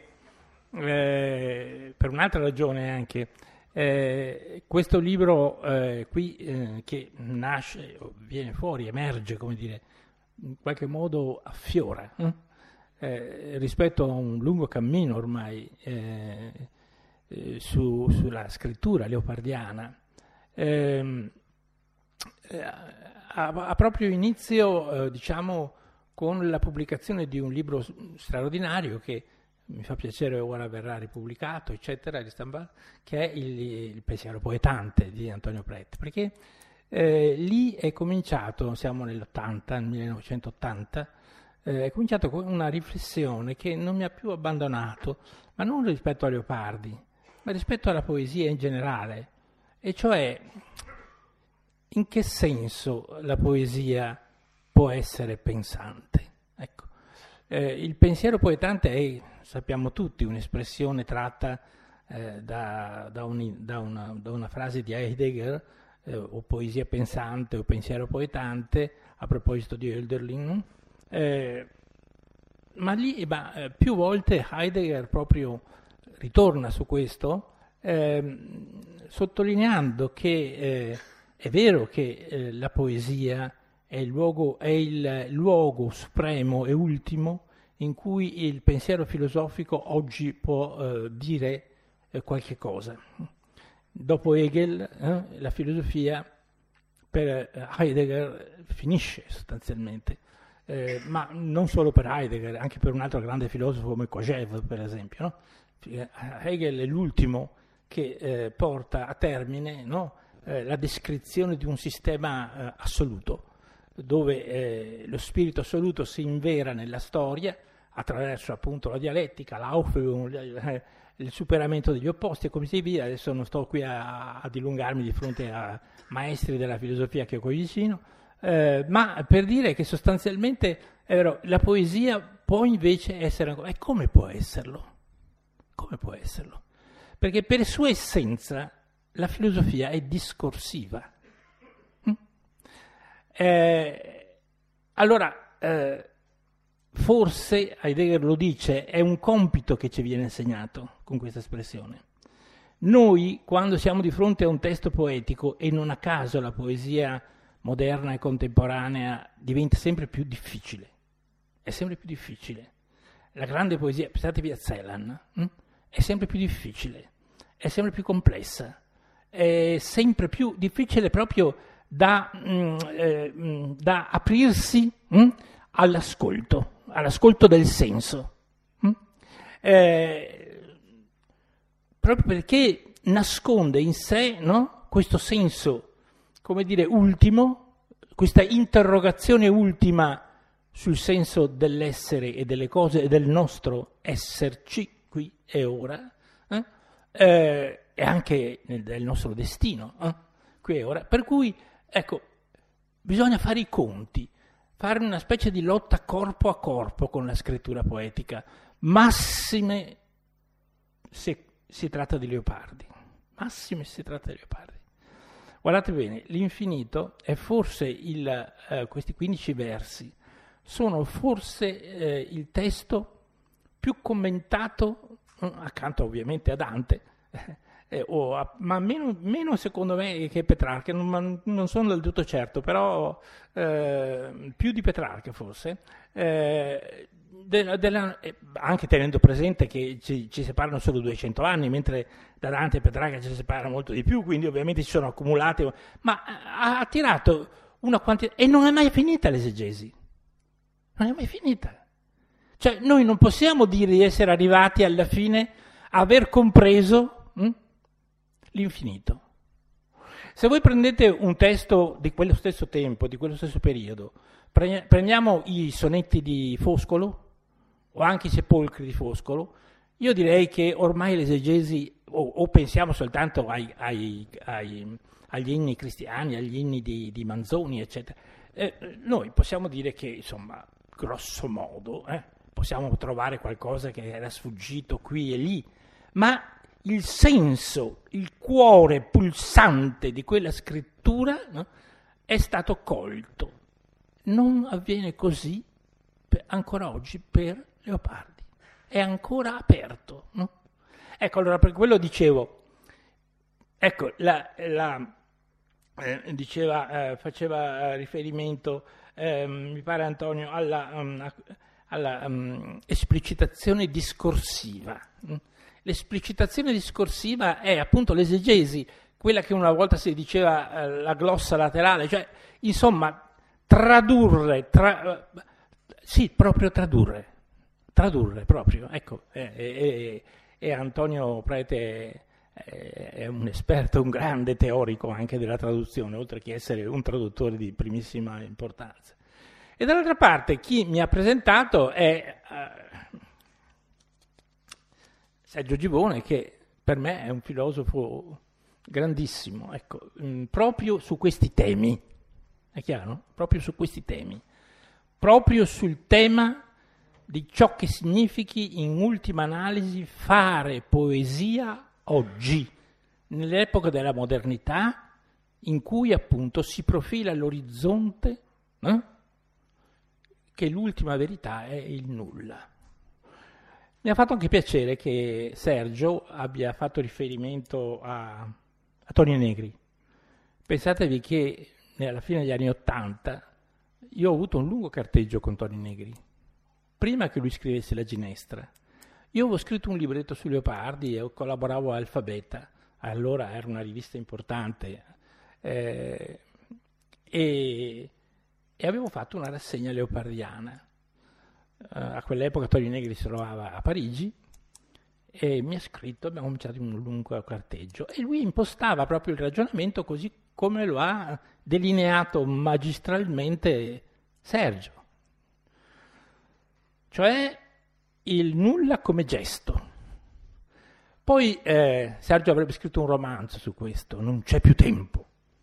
eh, per un'altra ragione anche, eh, questo libro eh, qui eh, che nasce, viene fuori, emerge, come dire, in qualche modo affiora, eh? Eh, rispetto a un lungo cammino ormai eh, eh, su, sulla scrittura leopardiana. Eh, eh, ha, ha proprio inizio, eh, diciamo, con la pubblicazione di un libro straordinario che mi fa piacere ora verrà ripubblicato, eccetera, che è il, il Pensiero poetante di Antonio Prete, perché eh, lì è cominciato, siamo nell'ottanta, nel millenovecentottanta, eh, è cominciato con una riflessione che non mi ha più abbandonato, ma non rispetto a Leopardi, ma rispetto alla poesia in generale, e cioè in che senso la poesia può essere pensante. Ecco. Eh, il pensiero poetante è, sappiamo tutti, un'espressione tratta eh, da, da, un, da, una, da una frase di Heidegger, eh, o poesia pensante o pensiero poetante, a proposito di Hölderlin. Eh, ma lì ma, eh, più volte Heidegger proprio ritorna su questo, eh, sottolineando che eh, è vero che eh, la poesia è il luogo, è il luogo supremo e ultimo in cui il pensiero filosofico oggi può eh, dire eh, qualche cosa. Dopo Hegel, eh, la filosofia per Heidegger finisce sostanzialmente, eh, ma non solo per Heidegger, anche per un altro grande filosofo come Kojève, per esempio. No? Hegel è l'ultimo che eh, porta a termine, no? eh, la descrizione di un sistema eh, assoluto, dove eh, lo spirito assoluto si invera nella storia attraverso appunto la dialettica, l'Aufführung, eh, il superamento degli opposti e così via. Adesso non sto qui a, a dilungarmi di fronte a maestri della filosofia che ho qui vicino, eh, ma per dire che sostanzialmente è vero, la poesia può invece essere... E come può esserlo? Come può esserlo? Perché per sua essenza la filosofia è discorsiva. Eh, allora, eh, forse, Heidegger lo dice, è un compito che ci viene insegnato con questa espressione. Noi, quando siamo di fronte a un testo poetico, e non a caso la poesia moderna e contemporanea diventa sempre più difficile, è sempre più difficile. La grande poesia, pensatevi a Celan, hm? è sempre più difficile, è sempre più complessa, è sempre più difficile proprio Da, mh, eh, mh, da aprirsi mh, all'ascolto, all'ascolto del senso, mh? Eh, proprio perché nasconde in sé, no, questo senso, come dire, ultimo, questa interrogazione ultima sul senso dell'essere e delle cose e del nostro esserci qui e ora, eh? Eh, e anche nel, del nostro destino, eh? qui e ora, per cui ecco, bisogna fare i conti, fare una specie di lotta corpo a corpo con la scrittura poetica, massime se si tratta di Leopardi, massime se si tratta di Leopardi. Guardate bene, l'infinito è forse, il, eh, questi quindici versi, sono forse eh, il testo più commentato, accanto ovviamente a Dante, Eh, oh, ma meno, meno secondo me che Petrarca, non, non sono del tutto certo, però eh, più di Petrarca forse, eh, della, della, eh, anche tenendo presente che ci, ci separano solo duecento anni, mentre da Dante e Petrarca ci separa molto di più, quindi ovviamente si sono accumulate, ma ha, ha tirato una quantità, e non è mai finita l'esegesi, non è mai finita. Cioè noi non possiamo dire di essere arrivati alla fine a aver compreso hm, l'infinito. Se voi prendete un testo di quello stesso tempo, di quello stesso periodo, Pre- prendiamo i sonetti di Foscolo, o anche i sepolcri di Foscolo, io direi che ormai l'esegesi, o, o pensiamo soltanto ai, ai, ai, agli inni cristiani, agli inni di, di Manzoni, eccetera, eh, noi possiamo dire che, insomma, grosso modo, eh, possiamo trovare qualcosa che era sfuggito qui e lì, ma il senso, il cuore pulsante di quella scrittura, no, è stato colto. Non avviene così per, ancora oggi per Leopardi, è ancora aperto, no? Ecco, allora per quello dicevo, ecco, la, la, eh, diceva, eh, faceva riferimento, eh, mi pare Antonio, alla, um, alla um, esplicitazione discorsiva. L'esplicitazione discorsiva è appunto l'esegesi, quella che una volta si diceva eh, la glossa laterale, cioè, insomma, tradurre, tra, sì, proprio tradurre, tradurre proprio, ecco, e, e, e Antonio Prete è, è un esperto, un grande teorico anche della traduzione, oltre che essere un traduttore di primissima importanza. E dall'altra parte chi mi ha presentato è uh, Sergio Gibone, che per me è un filosofo grandissimo, ecco, mh, proprio su questi temi. È chiaro? Proprio su questi temi, proprio sul tema di ciò che significhi in ultima analisi fare poesia oggi, nell'epoca della modernità, in cui appunto si profila l'orizzonte, eh? che l'ultima verità è il nulla. Mi ha fatto anche piacere che Sergio abbia fatto riferimento a, a Toni Negri. Pensatevi che alla fine degli anni Ottanta, io ho avuto un lungo carteggio con Toni Negri, prima che lui scrivesse La Ginestra. Io avevo scritto un libretto su Leopardi e collaboravo a Alfabeta, allora era una rivista importante, eh, e, e avevo fatto una rassegna leopardiana. Uh, a quell'epoca Toni Negri si trovava a Parigi e mi ha scritto, abbiamo cominciato un lungo carteggio e lui impostava proprio il ragionamento così come lo ha delineato magistralmente Sergio, cioè il nulla come gesto. Poi eh, Sergio avrebbe scritto un romanzo su questo, Non c'è più tempo.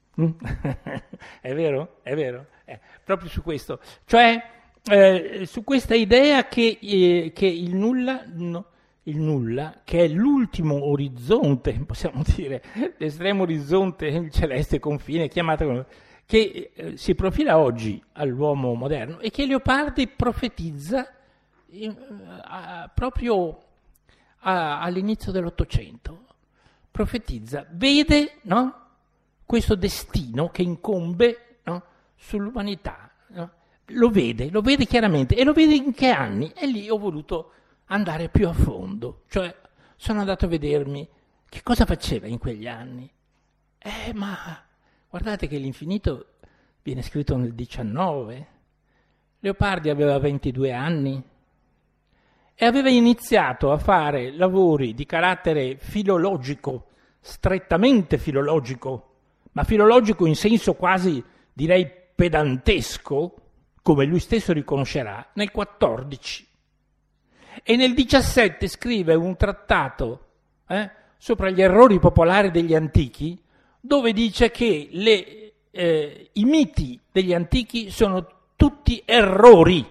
È vero? È vero? Eh, proprio su questo. Cioè eh, su questa idea che, eh, che il nulla... No, il nulla, che è l'ultimo orizzonte, possiamo dire, l'estremo orizzonte, il celeste confine, chiamato, che eh, si profila oggi all'uomo moderno e che Leopardi profetizza in, a, proprio a, all'inizio dell'Ottocento. Profetizza, vede, no, questo destino che incombe, no, sull'umanità, no? Lo vede, lo vede chiaramente e lo vede in che anni? E lì ho voluto andare più a fondo, cioè sono andato a vedermi che cosa faceva in quegli anni. Eh, ma guardate che l'Infinito viene scritto nel diciannove, Leopardi aveva ventidue anni e aveva iniziato a fare lavori di carattere filologico, strettamente filologico, ma filologico in senso quasi, direi, pedantesco, come lui stesso riconoscerà, nel quattordici. E nel diciassette scrive un trattato eh, sopra gli errori popolari degli antichi, dove dice che le, eh, i miti degli antichi sono tutti errori,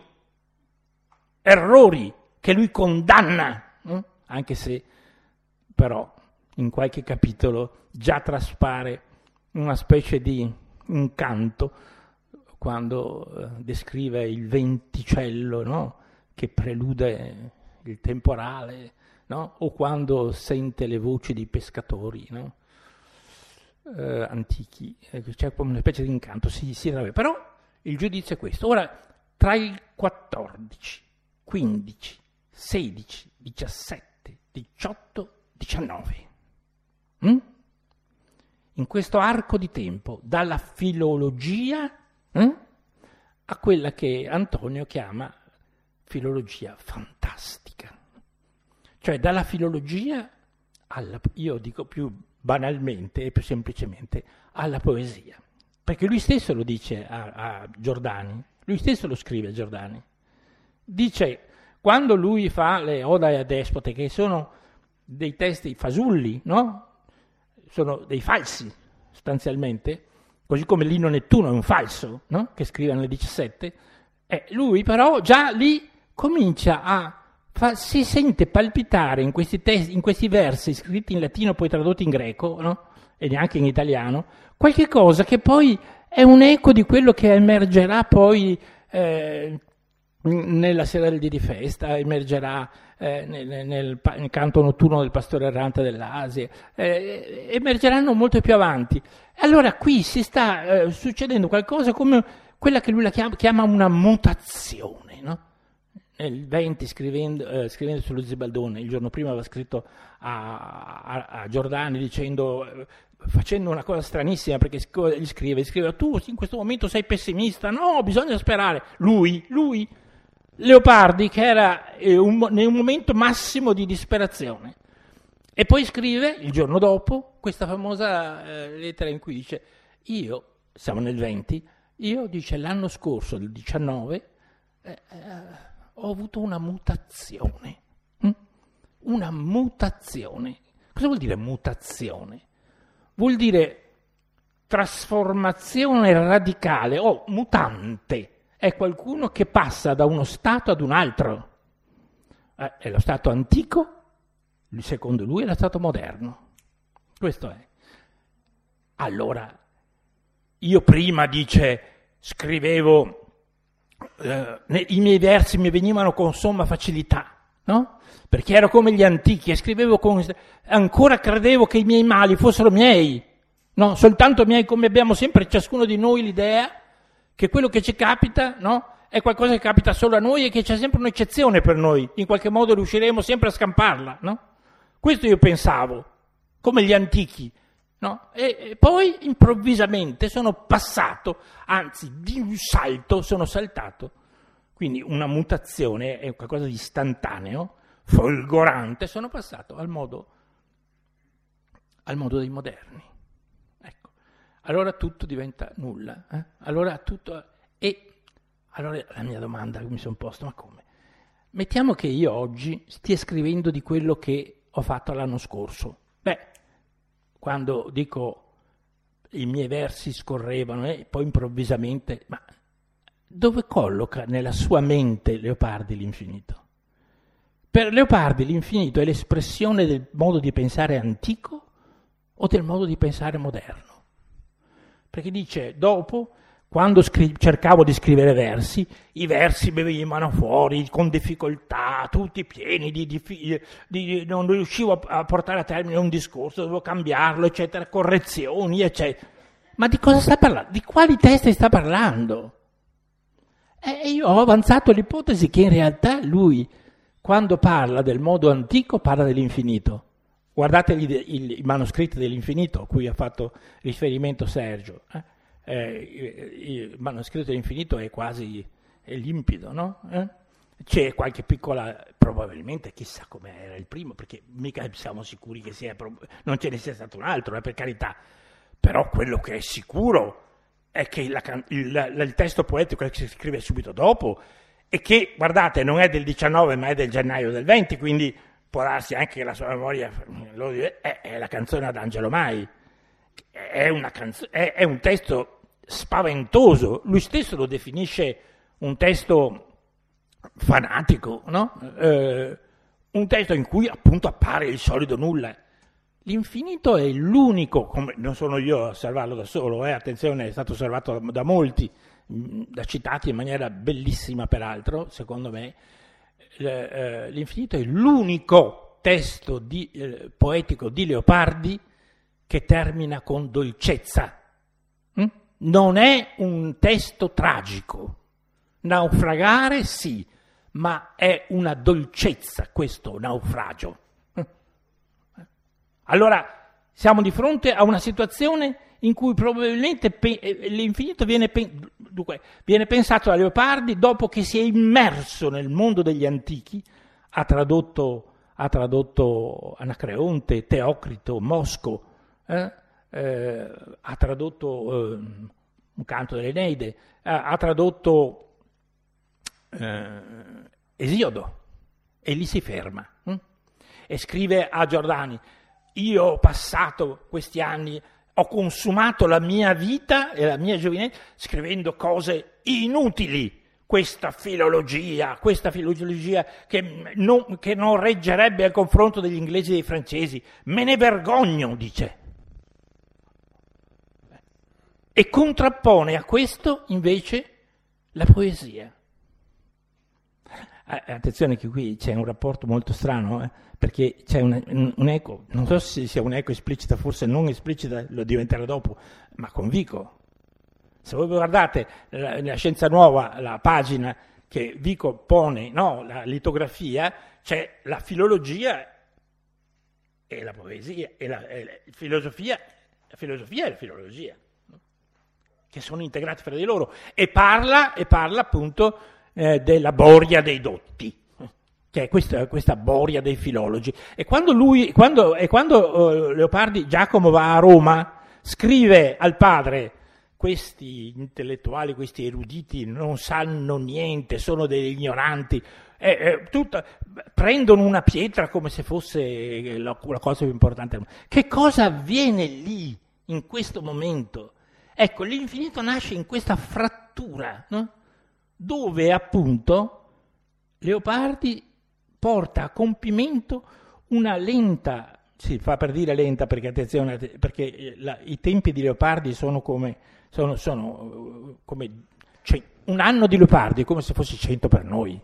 errori che lui condanna, eh? Anche se però in qualche capitolo già traspare una specie di incanto quando eh, descrive il venticello, no? Che prelude il temporale, no? O quando sente le voci dei pescatori, no? eh, antichi, c'è come una specie di incanto, sì, sì, vabbè. Però il giudizio è questo. Ora, tra il quattordici, quindici, sedici, diciassette, diciotto, diciannove, hm? in questo arco di tempo, dalla filologia hm? a quella che Antonio chiama filologia fantastica, cioè dalla filologia alla, io dico più banalmente e più semplicemente, alla poesia, perché lui stesso lo dice a, a Giordani, Lui stesso lo scrive, Giordani. Dice, quando lui fa le Ode a Despote, che sono dei testi fasulli, no? Sono dei falsi, sostanzialmente, così come l'Inno Nettuno è un falso, no? Che scrive nel diciassette, eh, lui però già lì comincia a, fa, si sente palpitare in questi, testi, in questi versi scritti in latino poi tradotti in greco, no? E neanche in italiano, qualche cosa che poi è un eco di quello che emergerà poi eh, nella sera del dì di festa, emergerà eh, nel, nel, nel canto notturno del pastore errante dell'Asia, eh, emergeranno molto più avanti. Allora qui si sta eh, succedendo qualcosa come quella che lui la chiama, chiama una mutazione, no? Nel venti, scrivendo, eh, scrivendo sullo Zibaldone, il giorno prima aveva scritto a, a, a Giordani dicendo, eh, facendo una cosa stranissima, perché gli scrive, gli scrive, tu in questo momento sei pessimista, no, bisogna sperare. Lui, lui, Leopardi, che era eh, un, in un momento massimo di disperazione. E poi scrive, il giorno dopo, questa famosa eh, lettera in cui dice, io, siamo nel venti, io, dice, l'anno scorso, del diciannove, eh, eh, ho avuto una mutazione. Hm? Una mutazione. Cosa vuol dire mutazione? Vuol dire trasformazione radicale o mutante. È qualcuno che passa da uno stato ad un altro. Eh, è lo stato antico, secondo lui è lo stato moderno. Questo è. Allora, io prima, dice, scrivevo, eh, i miei versi mi venivano con somma facilità, no? Perché ero come gli antichi e scrivevo con... ancora credevo che i miei mali fossero miei, no? Soltanto miei, come abbiamo sempre ciascuno di noi l'idea che quello che ci capita, no? È qualcosa che capita solo a noi e che c'è sempre un'eccezione per noi, in qualche modo riusciremo sempre a scamparla, no? Questo io pensavo, come gli antichi, no? E, e poi improvvisamente sono passato, anzi di un salto sono saltato, quindi una mutazione è qualcosa di istantaneo, folgorante, sono passato al modo, al modo dei moderni. Ecco, allora tutto diventa nulla, eh? Allora tutto... E allora la mia domanda che mi sono posto, ma come? Mettiamo che io oggi stia scrivendo di quello che ho fatto l'anno scorso. Beh, quando dico i miei versi scorrevano e eh, poi improvvisamente, ma dove colloca nella sua mente Leopardi l'infinito? Per Leopardi l'infinito è l'espressione del modo di pensare antico o del modo di pensare moderno? Perché dice, dopo, quando scri- cercavo di scrivere versi, i versi mi venivano fuori con difficoltà, tutti pieni di, di, di, di non riuscivo a, a portare a termine un discorso, dovevo cambiarlo, eccetera, correzioni, eccetera. Ma di cosa sta parlando? Di quali testi sta parlando? E io ho avanzato l'ipotesi che in realtà lui, quando parla del modo antico, parla dell'infinito. Guardate il, il, i manoscritti dell'infinito a cui ha fatto riferimento Sergio. Eh? Eh, il manoscritto dell'infinito è quasi è limpido, no? Eh? C'è qualche piccola, probabilmente, chissà com'era il primo, perché mica siamo sicuri che sia, non ce ne sia stato un altro, eh, per carità. Però quello che è sicuro è che la, il, il testo poetico che si scrive subito dopo e che, guardate, non è del diciannove ma è del gennaio del venti, quindi può darsi anche che la sua memoria lo è, è la canzone ad Angelo Mai. È, una canzo- è, è un testo spaventoso, lui stesso lo definisce un testo fanatico, no? Eh, un testo in cui appunto appare il solido nulla. L'infinito è l'unico, come non sono io a osservarlo da solo, eh, attenzione, è stato osservato da, da molti, da citati in maniera bellissima peraltro, secondo me, eh, l'infinito è l'unico testo di, eh, poetico di Leopardi che termina con dolcezza. Hm? Non è un testo tragico. Naufragare sì, ma è una dolcezza questo naufragio. Allora siamo di fronte a una situazione in cui probabilmente pe- l'infinito viene, pen- dunque, viene pensato da Leopardi dopo che si è immerso nel mondo degli antichi, ha tradotto, ha tradotto Anacreonte, Teocrito, Mosco, eh? Eh, ha tradotto eh, un canto dell'Eneide, eh, ha tradotto eh, Esiodo, e lì si ferma. Hm? E scrive a Giordani: io ho passato questi anni, ho consumato la mia vita e la mia giovinezza scrivendo cose inutili, questa filologia, questa filologia che non, che non reggerebbe al confronto degli inglesi e dei francesi, me ne vergogno, dice. E contrappone a questo invece la poesia. Eh, attenzione che qui c'è un rapporto molto strano, eh, perché c'è un, un, un eco, non so se sia un'eco esplicita, forse non esplicita, lo diventerà dopo, ma con Vico. Se voi guardate la, la Scienza Nuova, la pagina che Vico pone, no, la litografia, c'è la filologia e la poesia, e la, e la filosofia, la filosofia e la filologia, no? Che sono integrati fra di loro, e parla, e parla appunto eh, della boria dei dotti, che è questa, questa boria dei filologi. E quando lui, quando, e quando uh, Leopardi, Giacomo va a Roma, scrive al padre: questi intellettuali, questi eruditi non sanno niente, sono degli ignoranti, eh, eh, tutta, prendono una pietra come se fosse la, la cosa più importante. Che cosa avviene lì, in questo momento? Ecco, l'infinito nasce in questa frattura, no? Dove appunto Leopardi porta a compimento una lenta, si fa per dire lenta perché attenzione, perché la, i tempi di Leopardi sono come, sono, sono come cioè, un anno di Leopardi è come se fosse cento per noi.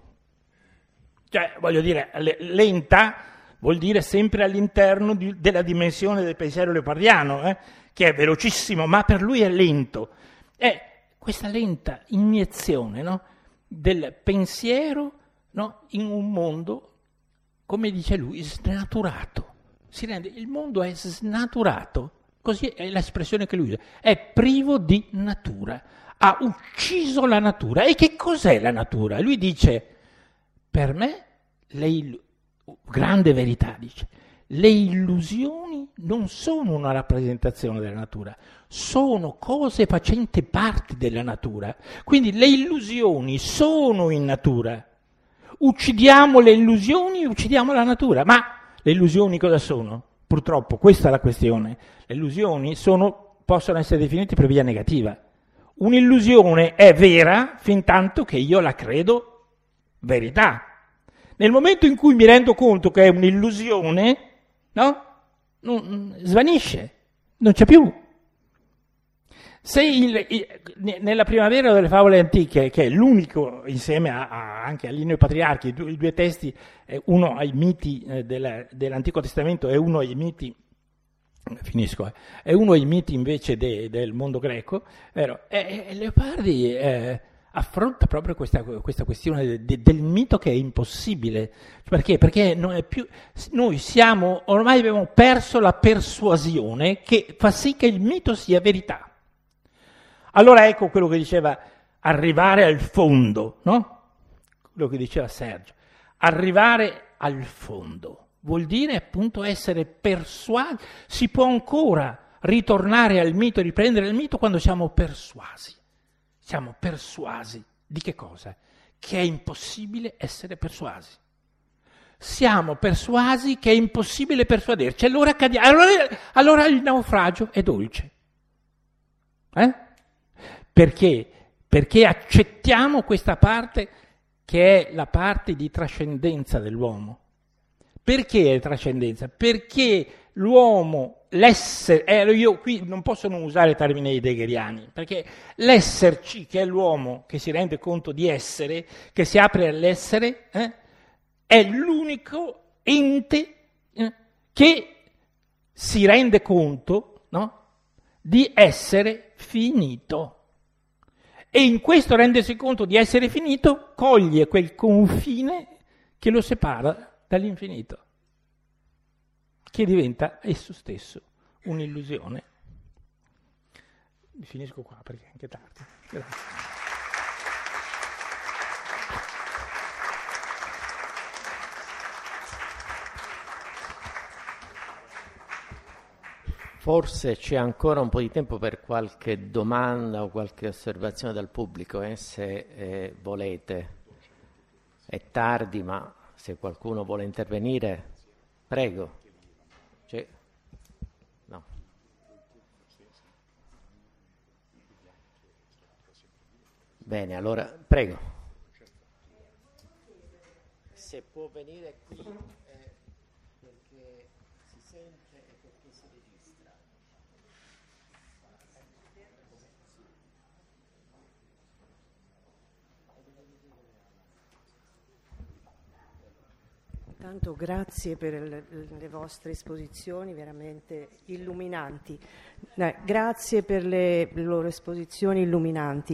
Cioè, voglio dire, lenta vuol dire sempre all'interno di, della dimensione del pensiero leopardiano, eh, che è velocissimo, ma per lui è lento. È questa lenta iniezione, no, del pensiero, no, in un mondo, come dice lui, snaturato. Si rende, il mondo è snaturato, così è l'espressione che lui usa, è privo di natura, ha ucciso la natura. E che cos'è la natura? Lui dice, per me, le illu- grande verità, dice, le illusioni non sono una rappresentazione della natura, sono cose facenti parte della natura. Quindi le illusioni sono in natura. Uccidiamo le illusioni, uccidiamo la natura. Ma le illusioni cosa sono? Purtroppo, questa è la questione. Le illusioni sono, possono essere definite per via negativa. Un'illusione è vera fin tanto che io la credo verità. Nel momento in cui mi rendo conto che è un'illusione, no? Non, svanisce, non c'è più. Se il, il, nella primavera delle favole antiche, che è l'unico, insieme a, a, anche a Linneo e Patriarchi, i due, i due testi, eh, uno ai miti eh, della, dell'Antico Testamento e uno ai miti, finisco, eh, e uno ai miti invece de, del mondo greco, vero? E, e Leopardi eh, affronta proprio questa, questa questione de, de, del mito che è impossibile. Perché? Perché non è più, noi siamo, ormai abbiamo perso la persuasione che fa sì che il mito sia verità. Allora ecco quello che diceva arrivare al fondo, no? Quello che diceva Sergio. Arrivare al fondo vuol dire appunto essere persuasi. Si può ancora ritornare al mito, riprendere il mito quando siamo persuasi. Siamo persuasi di che cosa? Che è impossibile essere persuasi. Siamo persuasi che è impossibile persuaderci. Allora, cadiamo. allora, allora il naufragio è dolce. Eh? Perché? Perché accettiamo questa parte che è la parte di trascendenza dell'uomo. Perché è trascendenza? Perché l'uomo, l'essere, eh, io qui non posso non usare termini heideggeriani, perché l'esserci, che è l'uomo che si rende conto di essere, che si apre all'essere, eh, è l'unico ente eh, che si rende conto, no, di essere finito. E in questo rendersi conto di essere finito coglie quel confine che lo separa dall'infinito, che diventa esso stesso un'illusione. Finisco qua perché è anche tardi. Grazie. Forse c'è ancora un po' di tempo per qualche domanda o qualche osservazione dal pubblico, eh, se eh, volete. è tardi, ma se qualcuno vuole intervenire, prego. C'è... No. Bene, allora, prego. Se può venire qui, eh, perché si sente e perché si registra. Intanto grazie per le, le vostre esposizioni veramente illuminanti. Eh, grazie per le, le loro esposizioni illuminanti.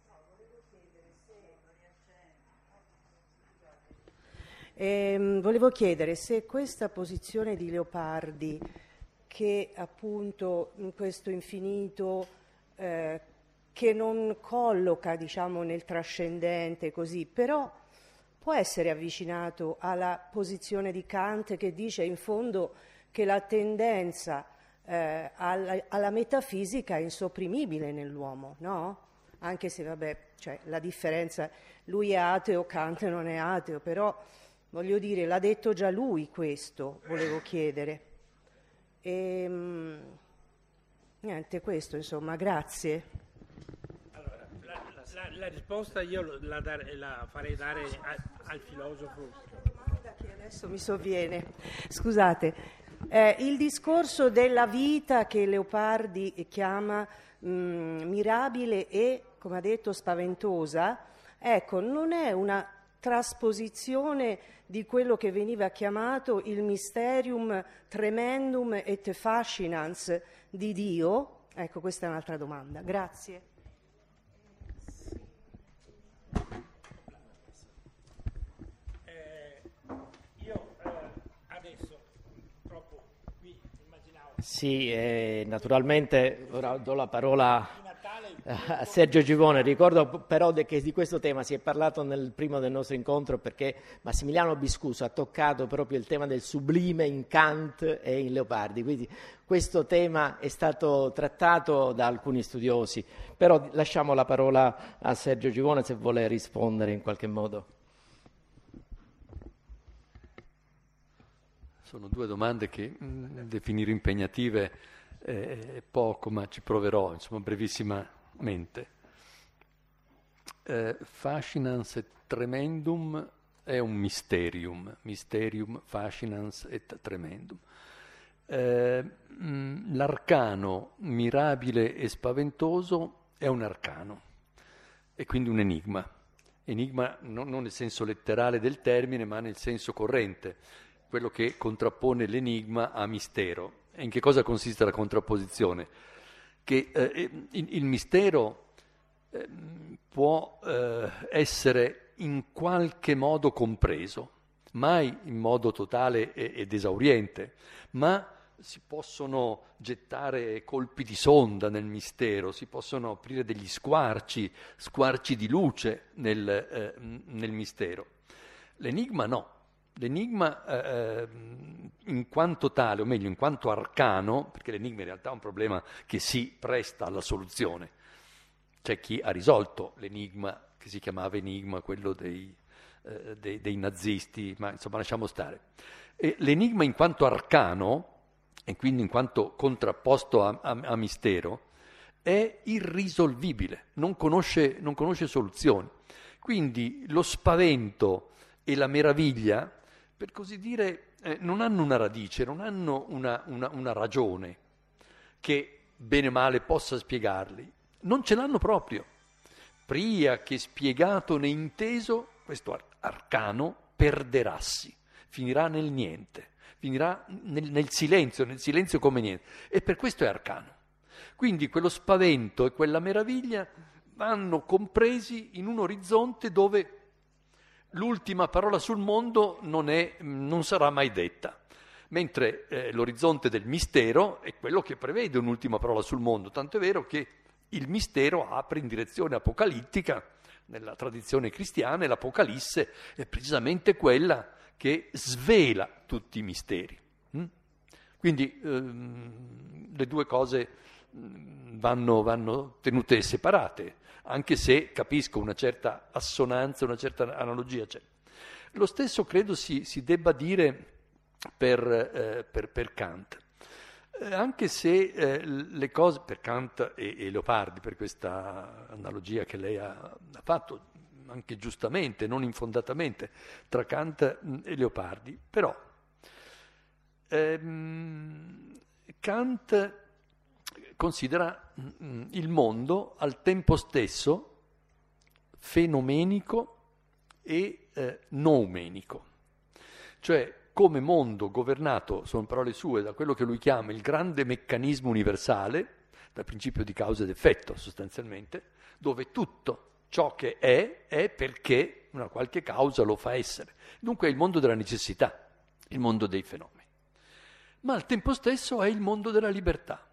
E, volevo chiedere se questa posizione di Leopardi, che appunto in questo infinito eh, che non colloca, diciamo, nel trascendente così, però può essere avvicinato alla posizione di Kant, che dice in fondo che la tendenza eh, alla, alla metafisica è insopprimibile nell'uomo, no? Anche se, vabbè, cioè, la differenza, lui è ateo, Kant non è ateo, però voglio dire, l'ha detto già lui questo, volevo chiedere. E, mh, niente, questo, insomma, grazie. La, la risposta io la, dare, la farei dare a, al filosofo. Una domanda che adesso mi sovviene. Scusate, eh, il discorso della vita che Leopardi chiama mh, mirabile e, come ha detto, spaventosa, ecco, non è una trasposizione di quello che veniva chiamato il mysterium tremendum et fascinans di Dio? Ecco, questa è un'altra domanda. Grazie. Sì, eh, naturalmente ora do la parola a Sergio Givone. Ricordo però che di questo tema si è parlato nel primo del nostro incontro, perché Massimiliano Biscuso ha toccato proprio il tema del sublime in Kant e in Leopardi, quindi questo tema è stato trattato da alcuni studiosi, però lasciamo la parola a Sergio Givone se vuole rispondere in qualche modo. Sono due domande che mh, definire impegnative è poco, ma ci proverò, insomma, brevissimamente. Eh, fascinans et tremendum è un mysterium, mysterium fascinans et tremendum. Eh, mh, l'arcano mirabile e spaventoso è un arcano, e quindi un enigma. Enigma non, non nel senso letterale del termine, ma nel senso corrente, quello che contrappone l'enigma a mistero. E in che cosa consiste la contrapposizione? Che eh, il, il mistero eh, può eh, essere in qualche modo compreso, mai in modo totale ed esauriente, ma si possono gettare colpi di sonda nel mistero, si possono aprire degli squarci, squarci di luce nel, eh, nel mistero. L'enigma no. L'enigma eh, in quanto tale, o meglio in quanto arcano, perché l'enigma in realtà è un problema che si presta alla soluzione. C'è chi ha risolto l'enigma che si chiamava enigma, quello dei, eh, dei, dei nazisti, ma insomma lasciamo stare. E l'enigma in quanto arcano, e quindi in quanto contrapposto a, a, a mistero, è irrisolvibile, non conosce, non conosce soluzioni. Quindi lo spavento e la meraviglia, per così dire, eh, non hanno una radice, non hanno una, una, una ragione che bene o male possa spiegarli. Non ce l'hanno proprio. Pria che spiegato né inteso, questo ar- arcano perderassi, finirà nel niente, finirà nel, nel silenzio, nel silenzio come niente. E per questo è arcano. Quindi quello spavento e quella meraviglia vanno compresi in un orizzonte dove l'ultima parola sul mondo non, è, non sarà mai detta, mentre eh, l'orizzonte del mistero è quello che prevede un'ultima parola sul mondo, tanto è vero che il mistero apre in direzione apocalittica nella tradizione cristiana, e l'Apocalisse è precisamente quella che svela tutti i misteri. Mm? Quindi ehm, le due cose vanno, vanno tenute separate, anche se capisco una certa assonanza, una certa analogia c'è. Lo stesso credo si, si debba dire per, eh, per, per Kant. Eh, anche se eh, le cose, per Kant e, e Leopardi, per questa analogia che lei ha, ha fatto, anche giustamente, non infondatamente, tra Kant e Leopardi, però ehm, Kant considera mh, il mondo al tempo stesso fenomenico e eh, noumenico, cioè come mondo governato, sono parole sue, da quello che lui chiama il grande meccanismo universale, dal principio di causa ed effetto sostanzialmente, dove tutto ciò che è, è perché una qualche causa lo fa essere. Dunque è il mondo della necessità, il mondo dei fenomeni. Ma al tempo stesso è il mondo della libertà.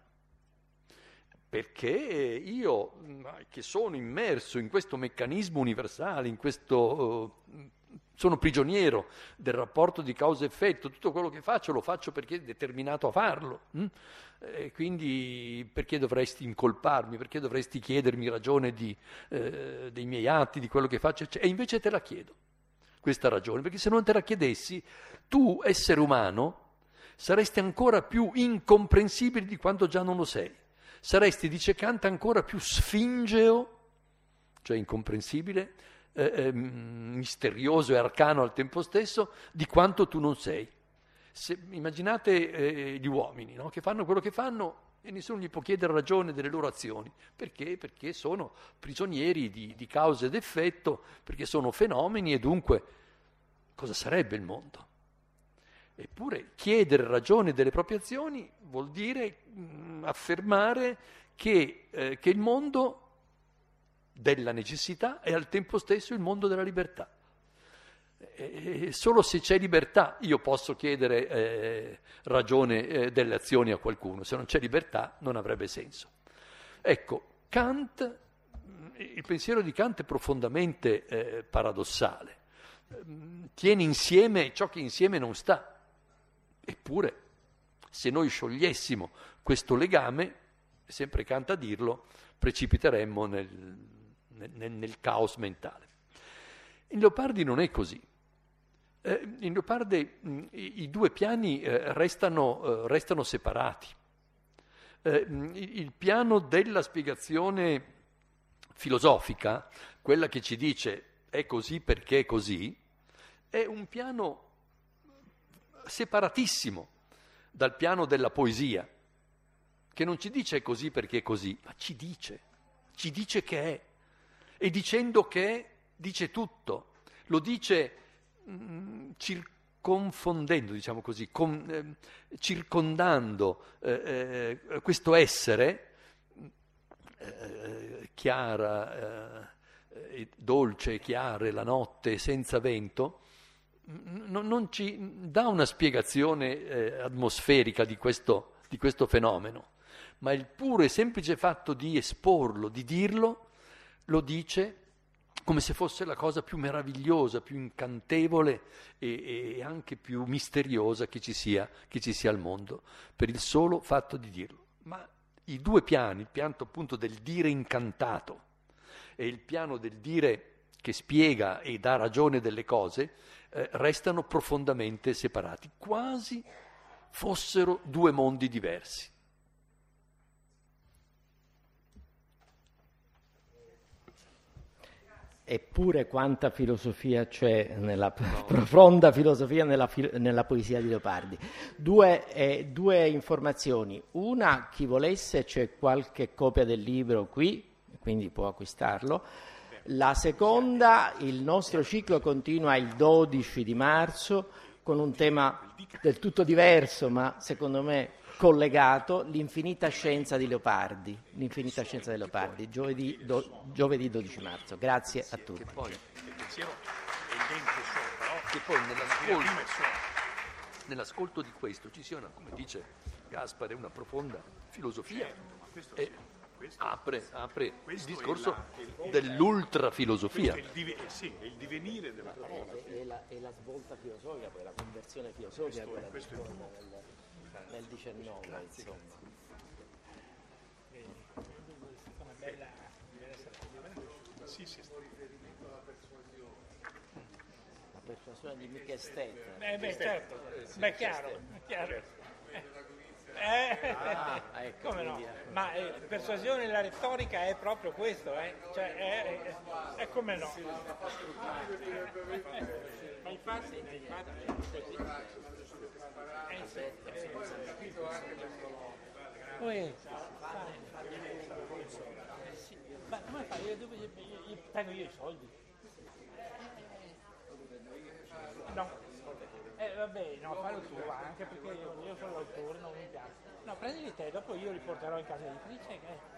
Perché io, che sono immerso in questo meccanismo universale, in questo, uh, sono prigioniero del rapporto di causa-effetto, tutto quello che faccio lo faccio perché è determinato a farlo. Hm? E quindi perché dovresti incolparmi, perché dovresti chiedermi ragione di, eh, dei miei atti, di quello che faccio? E invece te la chiedo, questa ragione, perché se non te la chiedessi, tu, essere umano, saresti ancora più incomprensibile di quanto già non lo sei. Saresti, dice Kant, ancora più sfingeo, cioè incomprensibile, eh, eh, misterioso e arcano al tempo stesso, di quanto tu non sei. Se, immaginate eh, gli uomini, no? Che fanno quello che fanno e nessuno gli può chiedere ragione delle loro azioni. Perché? Perché sono prigionieri di, di causa ed effetto, perché sono fenomeni e dunque cosa sarebbe il mondo? Eppure chiedere ragione delle proprie azioni vuol dire mh, affermare che, eh, che il mondo della necessità è al tempo stesso il mondo della libertà. E solo se c'è libertà io posso chiedere eh, ragione eh, delle azioni a qualcuno, se non c'è libertà non avrebbe senso. Ecco, Kant, il pensiero di Kant è profondamente eh, paradossale, tiene insieme ciò che insieme non sta. Eppure, se noi sciogliessimo questo legame, è sempre Kant a dirlo, precipiteremmo nel, nel, nel caos mentale. In Leopardi non è così. Eh, in Leopardi mh, i, i due piani eh, restano, eh, restano separati. Eh, il, il piano della spiegazione filosofica, quella che ci dice è così perché è così, è un piano separatissimo dal piano della poesia, che non ci dice è così perché è così, ma ci dice, ci dice che è. E dicendo che è, dice tutto. Lo dice mh, circonfondendo, diciamo così, con, eh, circondando eh, eh, questo essere, eh, chiara, eh, dolce, chiara, la notte senza vento, non, non ci dà una spiegazione eh, atmosferica di questo, di questo fenomeno, ma il puro e semplice fatto di esporlo, di dirlo, lo dice come se fosse la cosa più meravigliosa, più incantevole e, e anche più misteriosa che ci sia, che ci sia al mondo, per il solo fatto di dirlo. Ma i due piani, il piano appunto del dire incantato e il piano del dire che spiega e dà ragione delle cose, eh, restano profondamente separati, quasi fossero due mondi diversi. Eppure quanta filosofia c'è, nella no. profonda filosofia nella, nella poesia di Leopardi. Due, eh, due informazioni. Una, chi volesse, c'è qualche copia del libro qui, quindi può acquistarlo. La seconda, il nostro ciclo continua il dodici di marzo con un tema del tutto diverso, ma secondo me collegato, l'infinita scienza di Leopardi, l'infinita scienza di Leopardi, giovedì, do, giovedì dodici marzo. Grazie a tutti. Che poi il pensiero è lento sopra, no? Che poi nell'ascolto, nell'ascolto di questo ci sia una, come dice Gaspare, una profonda filosofia. E apre, apre il discorso dell'ultrafilosofia. È il, div- sì, è il divenire della parola. È la, è la svolta filosofica, poi la conversione filosofica, Questo, quella questo di è nel, nel diciannove, grazie, insomma. Sì, sì, sto riferimento alla persuasione. persuasione di Mick Estate. Eh, beh, certo, beh, chiaro, chiaro. Eh, Ah, ecco, come no? quindi, Ma eh, persuasione e la retorica è proprio questo, eh? Cioè, è, è, è come no? Ma infatti, ma infatti è così. Eh, sì, eh, poi, eh, sì. Ma come fai? Io, dove, io, io tengo io i soldi? No. Eh vabbè, no, fallo tu, va, anche perché io, io sono l'autore, non mi piace. No, prendili te, dopo io li porterò in casa editrice. Eh.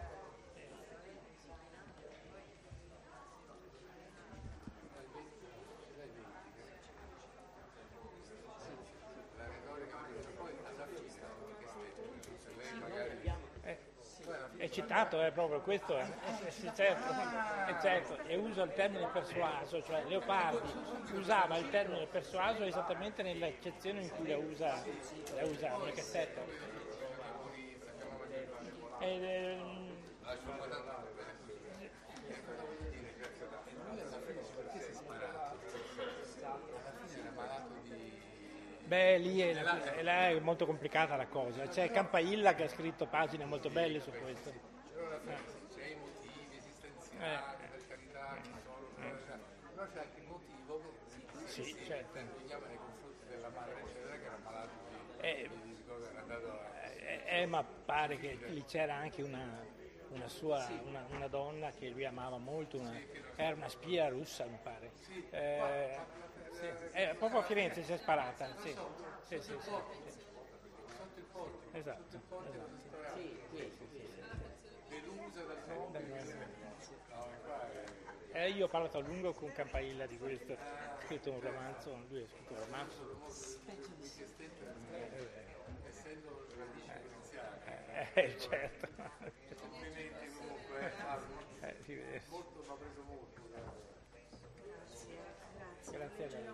Eh, è citato, è proprio questo, è, è, è, certo, è certo, e usa il termine persuaso, cioè Leopardi usava il termine persuaso esattamente nell'accezione in cui la usa, la usa nel cassetto. Ed, ehm, Beh, lì è, è, là è molto complicata la cosa. C'è Campailla che ha scritto pagine molto belle su questo. C'è i motivi esistenziali, per carità, ci sono, però c'è anche il motivo che sì, si certo. richiama nei confronti della madre, eccetera, che era malato di, Eh, di, di cosa era andato a... eh, eh, ma pare che lì c'era anche una, una sua, una, una donna che lui amava molto, una, era una spia russa, mi pare. Eh, sì, eh, proprio a Firenze si è sparata, sì, sì, sì, sì, sì. Sotto il ponte, Esatto, ponte esatto. dove si trovava, Sì, qui, sì, sì. delusa dal mondo. No, qua è... Eh, io ho parlato a lungo con Campailla di questo, ha scritto un romanzo, lui ha scritto un romanzo. essendo radice iniziale. Eh, certo. Complimenti comunque, eh, Massimo. Eh, sì, eh. Molto, mi ha preso molto. Grazie, grazie. Grazie a lei.